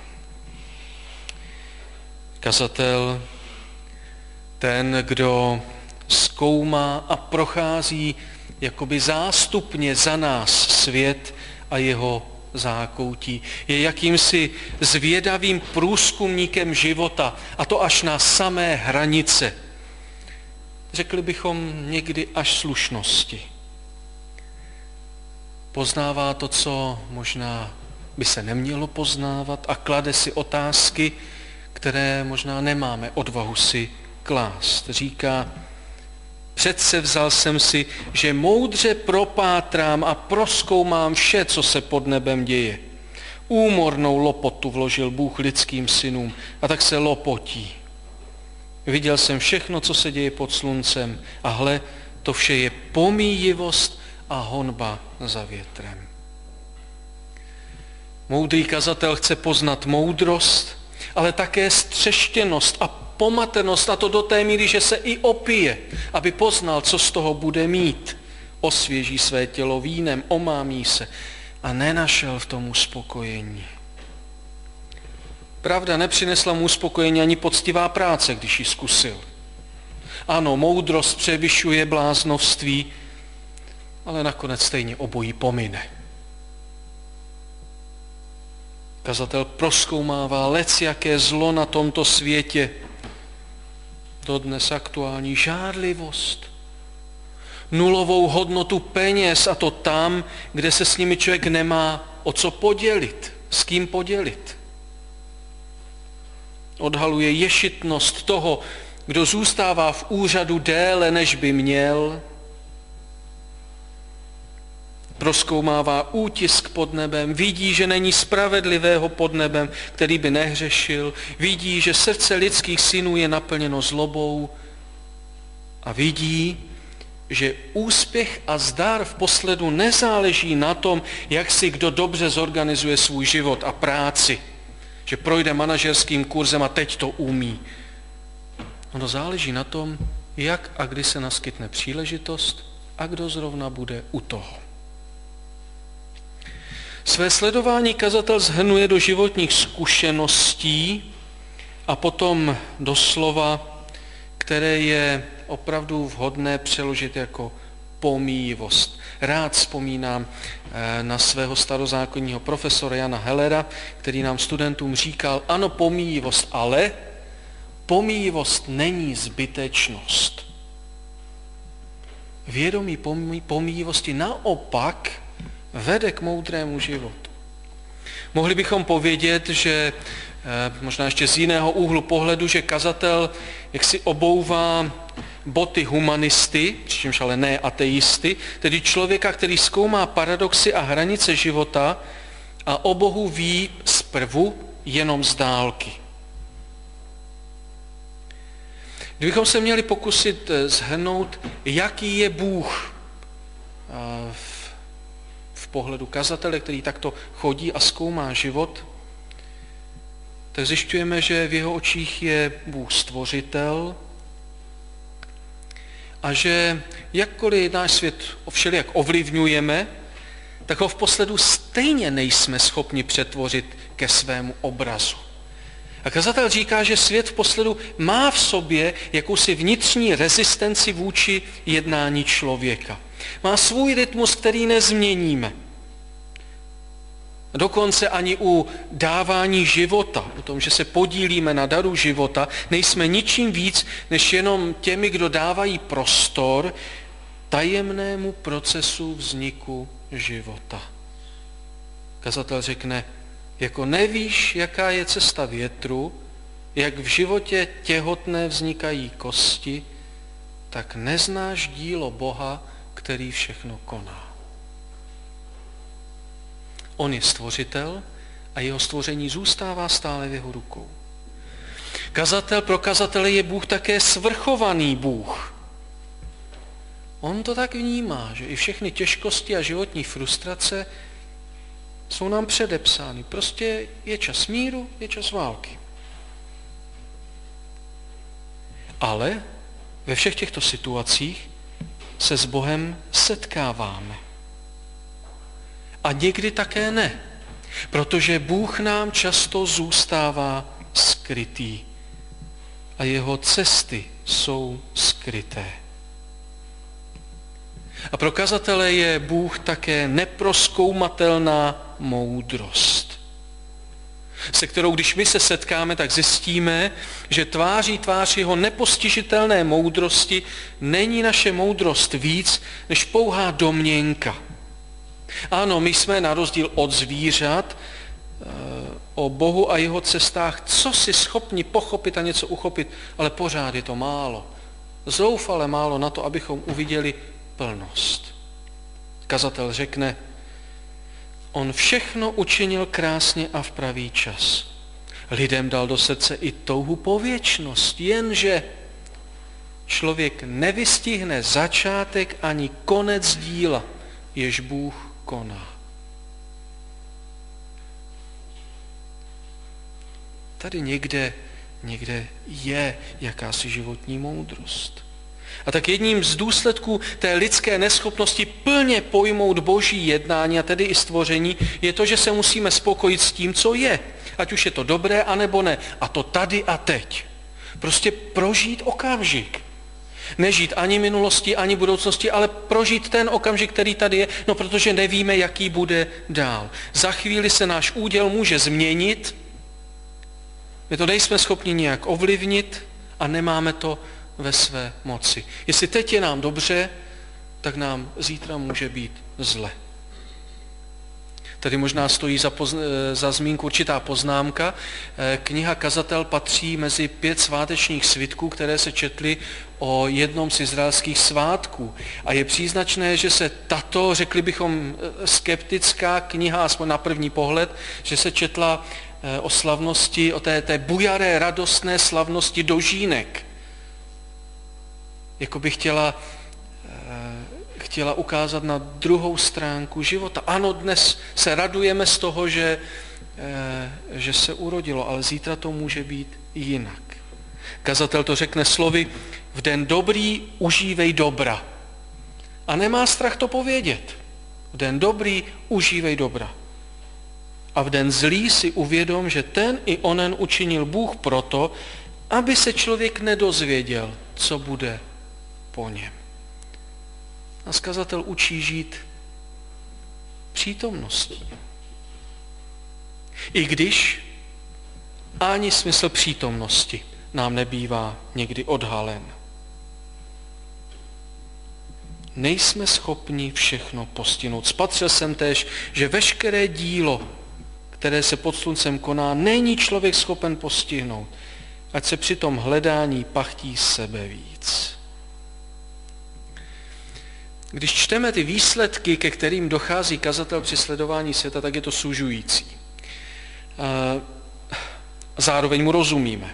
Kazatel, ten, kdo zkoumá a prochází jakoby zástupně za nás svět a jeho zákoutí. Je jakýmsi zvědavým průzkumníkem života, a to až na samé hranice. Řekli bychom někdy až slušnosti. Poznává to, co možná by se nemělo poznávat a klade si otázky, které možná nemáme odvahu si klást. Říká, přece vzal jsem si, že moudře propátrám a prozkoumám vše, co se pod nebem děje. Úmornou lopotu vložil Bůh lidským synům a tak se lopotí. Viděl jsem všechno, co se děje pod sluncem a hle, to vše je pomíjivost a honba za větrem. Moudrý kazatel chce poznat moudrost, ale také střeštěnost a pomatenost, a to do té míry, že se i opije, aby poznal, co z toho bude mít. Osvěží své tělo vínem, omámí se a nenašel v tom uspokojení. Pravda, nepřinesla mu uspokojení ani poctivá práce, když ji zkusil. Ano, moudrost převyšuje bláznovství, ale nakonec stejně obojí pomine. Kazatel prozkoumává lecjaké zlo na tomto světě, dodnes aktuální žárlivost, nulovou hodnotu peněz, a to tam, kde se s nimi člověk nemá o co podělit, s kým podělit. Odhaluje ješitnost toho, kdo zůstává v úřadu déle, než by měl. Prozkoumává útisk pod nebem, vidí, že není spravedlivého pod nebem, který by nehřešil, vidí, že srdce lidských synů je naplněno zlobou a vidí, že úspěch a zdar v posledu nezáleží na tom, jak si kdo dobře zorganizuje svůj život a práci, že projde manažerským kurzem a teď to umí. Ono záleží na tom, jak a kdy se naskytne příležitost a kdo zrovna bude u toho. Své sledování kazatel shrnuje do životních zkušeností a potom do slova, které je opravdu vhodné přeložit jako pomíjivost. Rád vzpomínám na svého starozákonního profesora Jana Hellera, který nám studentům říkal, ano, pomíjivost, ale pomíjivost není zbytečnost. Vědomí pomíjivosti naopak vede k moudrému životu. Mohli bychom povědět, že možná ještě z jiného úhlu pohledu, že kazatel jaksi obouvá boty humanisty, přičemž ale ne ateisty, tedy člověka, který zkoumá paradoxy a hranice života a o Bohu ví zprvu jenom z dálky. Kdybychom se měli pokusit shrnout, jaký je Bůh v pohledu kazatele, který takto chodí a zkoumá život, tak zjišťujeme, že v jeho očích je Bůh stvořitel a že jakkoliv náš svět všelijak ovlivňujeme, tak ho v posledu stejně nejsme schopni přetvořit ke svému obrazu. A kazatel říká, že svět v posledu má v sobě jakousi vnitřní rezistenci vůči jednání člověka. Má svůj rytmus, který nezměníme. Dokonce ani u dávání života, o tom, že se podílíme na daru života, nejsme ničím víc, než jenom těmi, kdo dávají prostor tajemnému procesu vzniku života. Kazatel řekne, jako nevíš, jaká je cesta větru, jak v životě těhotné vznikají kosti, tak neznáš dílo Boha, který všechno koná. On je stvořitel a jeho stvoření zůstává stále v jeho rukou. Pro kazatele je Bůh také svrchovaný Bůh. On to tak vnímá, že i všechny těžkosti a životní frustrace jsou nám předepsány. Prostě je čas míru, je čas války. Ale ve všech těchto situacích se s Bohem setkáváme. A někdy také ne, protože Bůh nám často zůstává skrytý a jeho cesty jsou skryté. A pro kazatele je Bůh také neprozkoumatelná moudrost, se kterou, když my se setkáme, tak zjistíme, že tváří tvář jeho nepostižitelné moudrosti není naše moudrost víc než pouhá domněnka. Ano, my jsme na rozdíl od zvířat o Bohu a jeho cestách co si schopni pochopit a něco uchopit, ale pořád je to málo. Zoufale málo na to, abychom uviděli plnost. Kazatel řekne, on všechno učinil krásně a v pravý čas. Lidem dal do srdce i touhu po věčnost, jenže člověk nevystihne začátek ani konec díla, jež Bůh koná. Tady někde je jakási životní moudrost. A tak jedním z důsledků té lidské neschopnosti plně pojmout Boží jednání, a tedy i stvoření, je to, že se musíme spokojit s tím, co je. Ať už je to dobré, anebo ne. A to tady a teď. Prostě prožít okamžik. Nežít ani minulosti, ani budoucnosti, ale prožít ten okamžik, který tady je, no protože nevíme, jaký bude dál. Za chvíli se náš úděl může změnit, my to nejsme schopni nějak ovlivnit a nemáme to ve své moci. Jestli teď je nám dobře, tak nám zítra může být zle. Tady možná stojí za zmínku určitá poznámka. Kniha Kazatel patří mezi 5 svátečních svitků, které se četly o jednom z izraelských svátků. A je příznačné, že se tato, řekli bychom, skeptická kniha, aspoň na první pohled, že se četla o slavnosti, o té bujaré, radostné slavnosti dožínek. Jako by chtěla ukázat na druhou stránku života. Ano, dnes se radujeme z toho, že se urodilo, ale zítra to může být jinak. Kazatel to řekne slovy, v den dobrý užívej dobra. A nemá strach to povědět. V den dobrý užívej dobra. A v den zlý si uvědom, že ten i onen učinil Bůh proto, aby se člověk nedozvěděl, co bude po něm. A kazatel učí žít přítomností. I když ani smysl přítomnosti nám nebývá někdy odhalen. Nejsme schopni všechno postihnout. Spatřil jsem též, že veškeré dílo, které se pod sluncem koná, není člověk schopen postihnout, ať se při tom hledání pachtí sebe víc. Když čteme ty výsledky, ke kterým dochází kazatel při sledování světa, tak je to sužující. Zároveň mu rozumíme.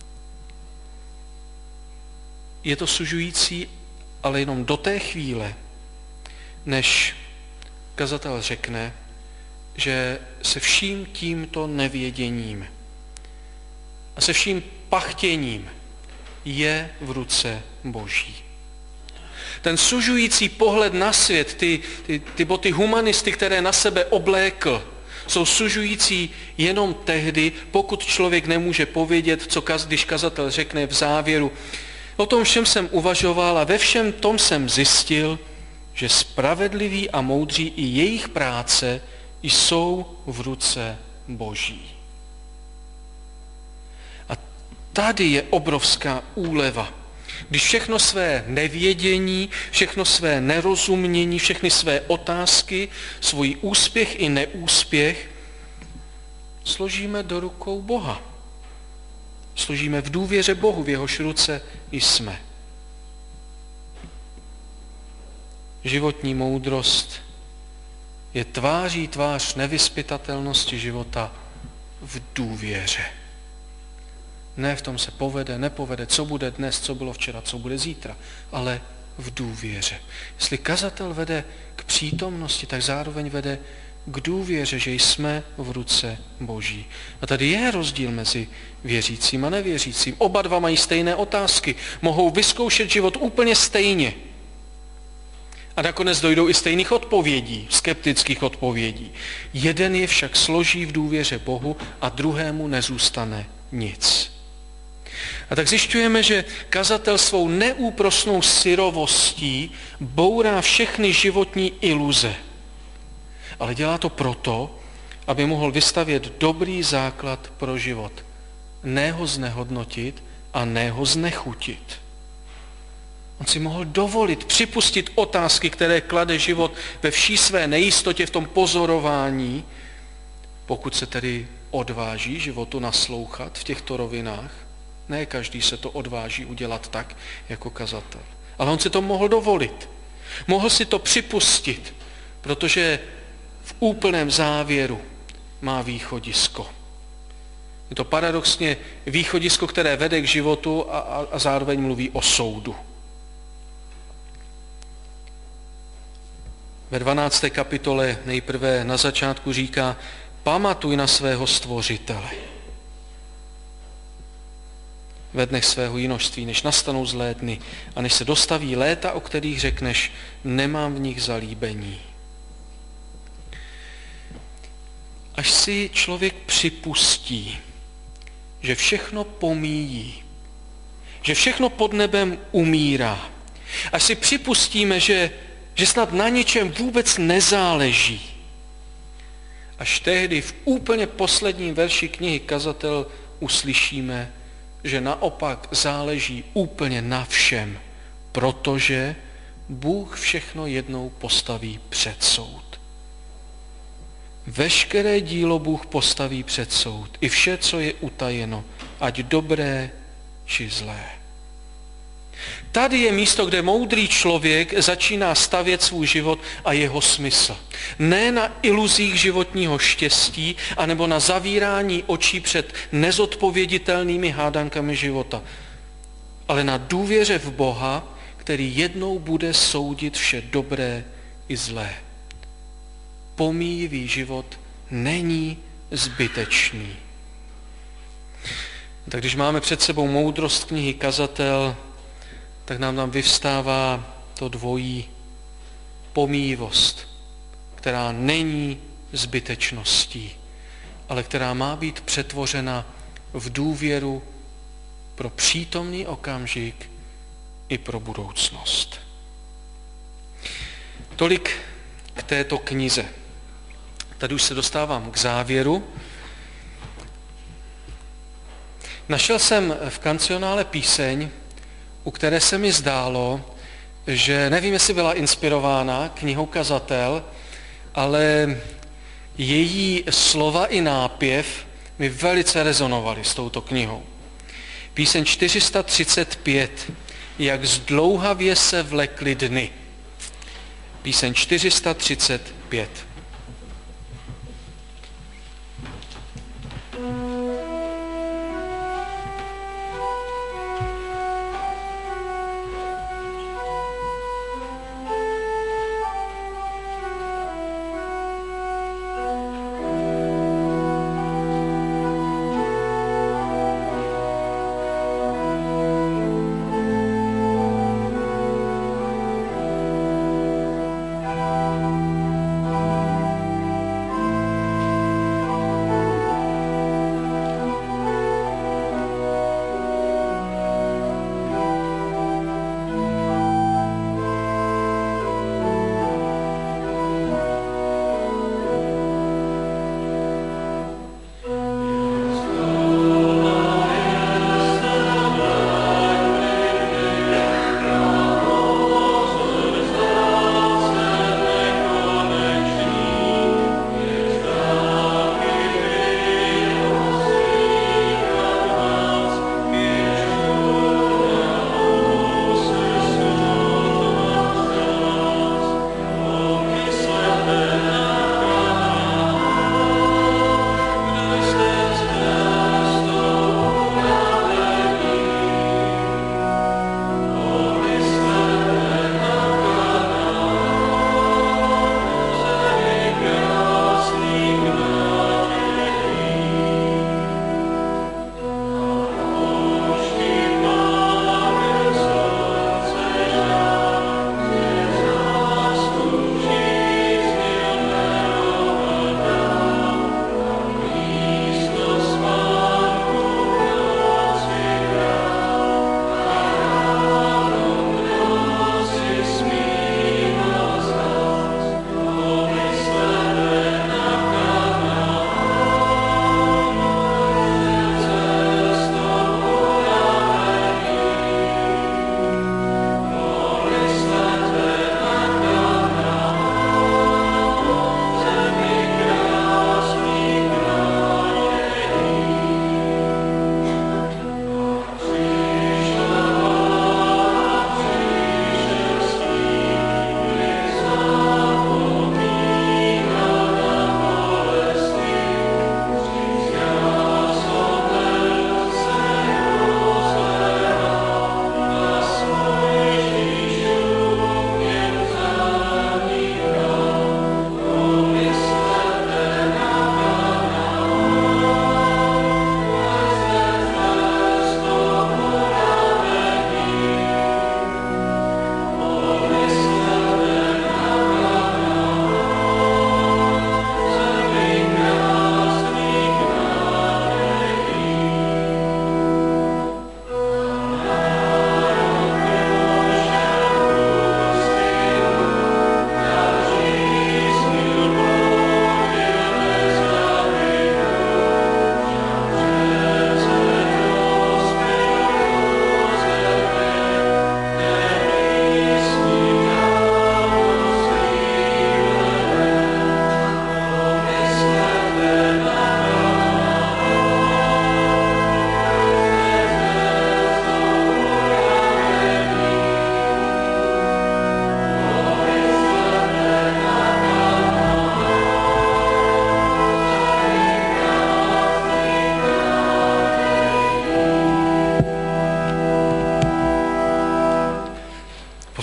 Je to sužující, ale jenom do té chvíle, než kazatel řekne, že se vším tímto nevěděním a se vším pachtěním je v ruce Boží. Ten sužující pohled na svět, ty boty humanisty, které na sebe oblékl, jsou sužující jenom tehdy, pokud člověk nemůže povědět, co když kazatel řekne v závěru. O tom všem jsem uvažoval a ve všem tom jsem zjistil, že spravedliví a moudří i jejich práce jsou v ruce Boží. A tady je obrovská úleva. Když všechno své nevědění, všechno své nerozumění, všechny své otázky, svůj úspěch i neúspěch složíme do rukou Boha. Složíme v důvěře Bohu, v jehož ruce jsme. Životní moudrost je tváří tvář nevyzpytatelnosti života v důvěře. Ne v tom se povede, nepovede, co bude dnes, co bylo včera, co bude zítra, ale v důvěře. Jestli kazatel vede k přítomnosti, tak zároveň vede k důvěře, že jsme v ruce Boží. A tady je rozdíl mezi věřícím a nevěřícím. Oba dva mají stejné otázky. Mohou vyzkoušet život úplně stejně. A nakonec dojdou i stejných odpovědí, skeptických odpovědí. Jeden je však složí v důvěře Bohu a druhému nezůstane nic. A tak zjišťujeme, že kazatel svou neúprosnou syrovostí bourá všechny životní iluze. Ale dělá to proto, aby mohl vystavět dobrý základ pro život. Ne ho znehodnotit a ne ho znechutit. On si mohl dovolit připustit otázky, které klade život ve vší své nejistotě v tom pozorování, pokud se tedy odváží životu naslouchat v těchto rovinách. Ne každý se to odváží udělat tak, jako kazatel. Ale on si to mohl dovolit. Mohl si to připustit, protože v úplném závěru má východisko. Je to paradoxně východisko, které vede k životu a zároveň mluví o soudu. Ve 12. kapitole nejprve na začátku říká: pamatuj na svého stvořitele ve dnech svého jinožství, než nastanou zlé dny a než se dostaví léta, o kterých řekneš, nemám v nich zalíbení. Až si člověk připustí, že všechno pomíjí, že všechno pod nebem umírá, až si připustíme, že snad na ničem vůbec nezáleží, až tehdy v úplně posledním verši knihy Kazatel uslyšíme, že naopak záleží úplně na všem, protože Bůh všechno jednou postaví před soud. Veškeré dílo Bůh postaví před soud, i vše, co je utajeno, ať dobré či zlé. Tady je místo, kde moudrý člověk začíná stavět svůj život a jeho smysl. Ne na iluzích životního štěstí, anebo na zavírání očí před nezodpověditelnými hádankami života, ale na důvěře v Boha, který jednou bude soudit vše dobré i zlé. Pomíjivý život není zbytečný. Tak když máme před sebou moudrost knihy Kazatel, tak nám tam vyvstává to dvojí pomíjivost, která není zbytečností, ale která má být přetvořena v důvěru pro přítomný okamžik i pro budoucnost. Tolik k této knize. Tady už se dostávám k závěru. Našel jsem v kancionále píseň, u které se mi zdálo, že nevím, jestli byla inspirována knihou Kazatel, ale její slova i nápěv mi velice rezonovaly s touto knihou. Píseň 435, jak zdlouhavě se vlekly dny. Píseň 435.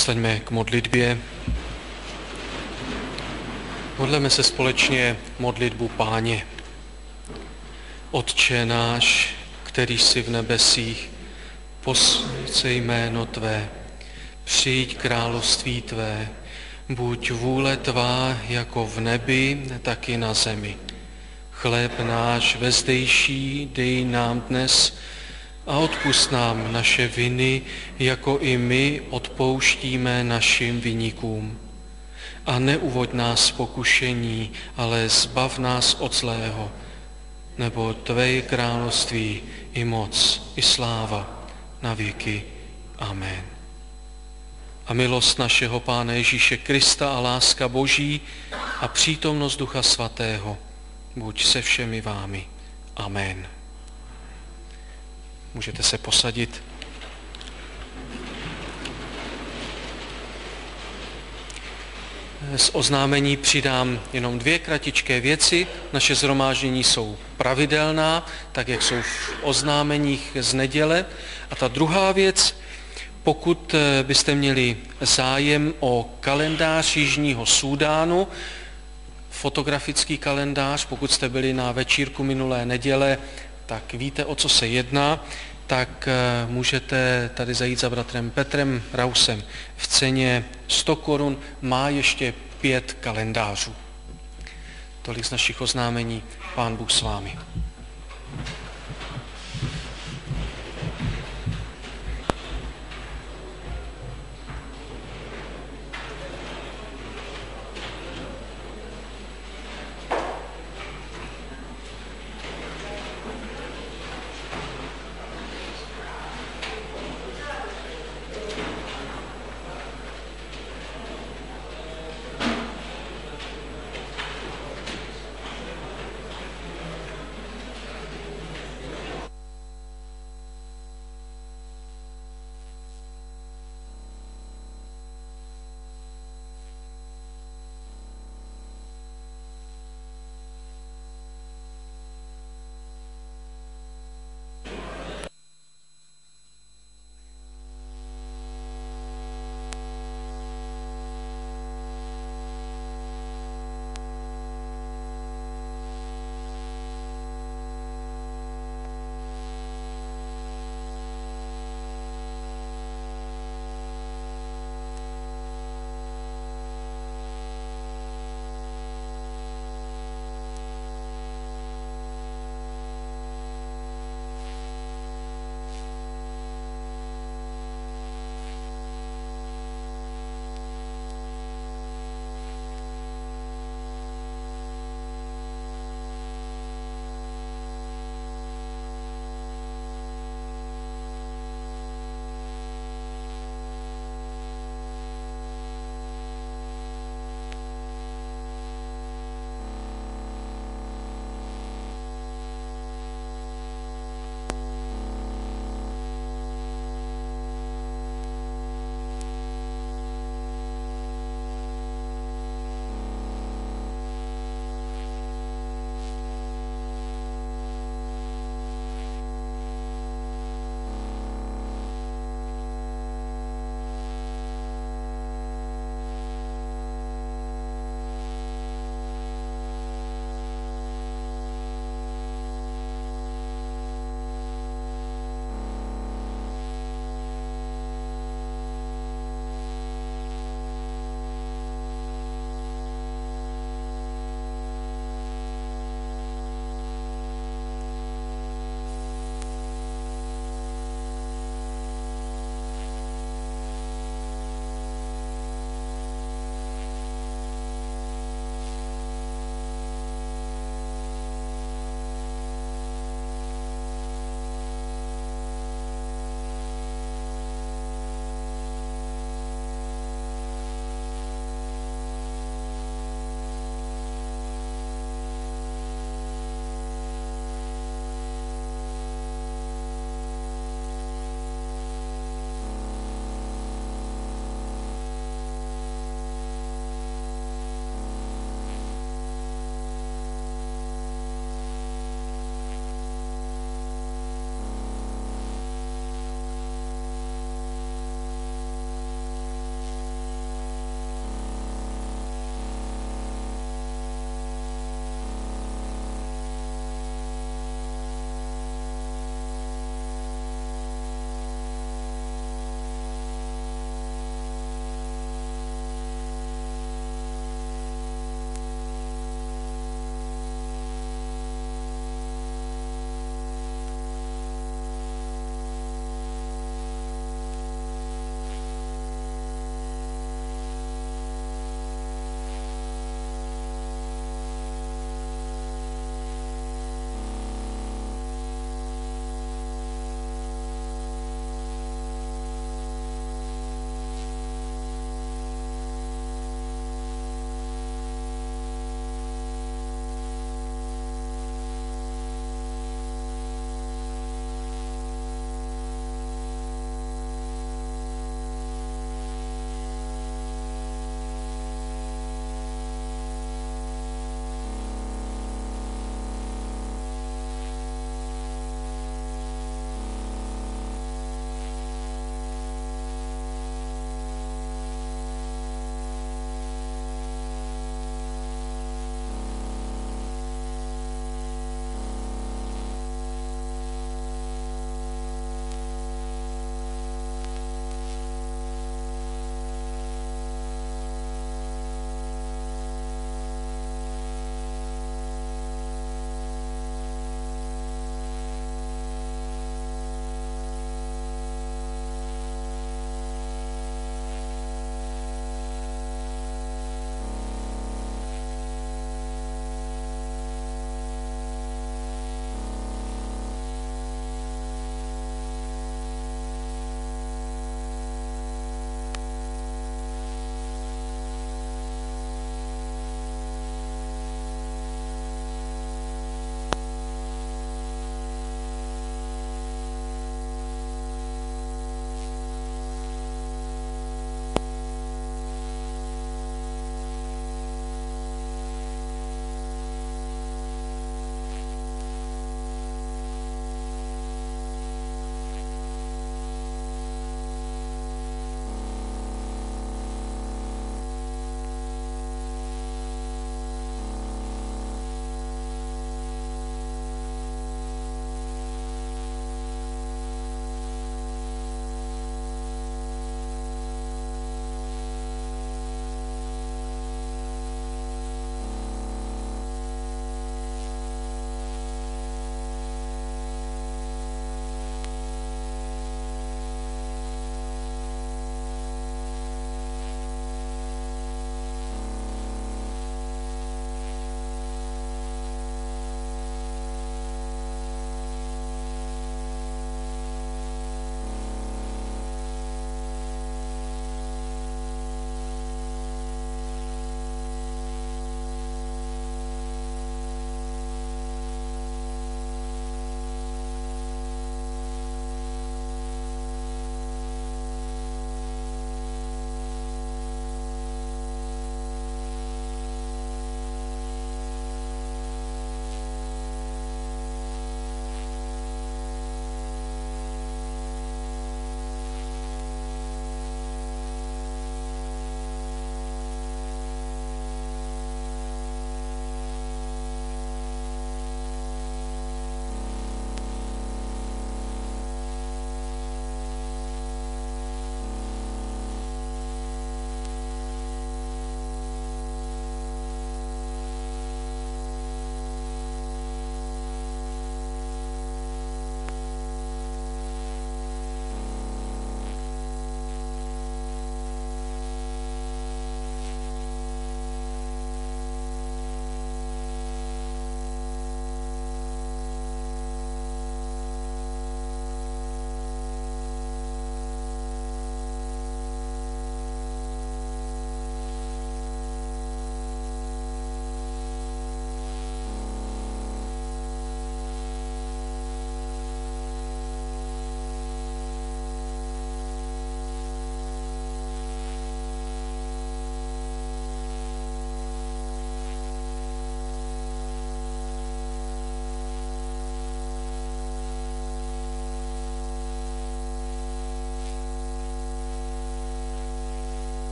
Povstaňme k modlitbě. Modleme se společně modlitbu Páně. Otče náš, který jsi v nebesích, posvěť se jméno Tvé, přijď království Tvé, buď vůle Tvá jako v nebi, tak i na zemi. Chléb náš vezdejší dej nám dnes a odpusť nám naše viny, jako i my odpouštíme našim viníkům. A neuvoď nás z pokušení, ale zbav nás od zlého, nebo Tvé je království i moc, i sláva na věky. Amen. A milost našeho Pána Ježíše Krista a láska Boží a přítomnost Ducha Svatého buď se všemi vámi. Amen. Můžete se posadit. Z oznámení přidám jenom 2 kratičké věci. Naše shromáždění jsou pravidelná, tak jak jsou v oznámeních z neděle. A ta druhá věc, pokud byste měli zájem o kalendář Jižního Súdánu, fotografický kalendář, pokud jste byli na večírku minulé neděle, tak víte, o co se jedná, tak můžete tady zajít za bratrem Petrem Rausem. V ceně 100 korun má ještě 5 kalendářů. Tolik z našich oznámení. Pán Bůh s vámi.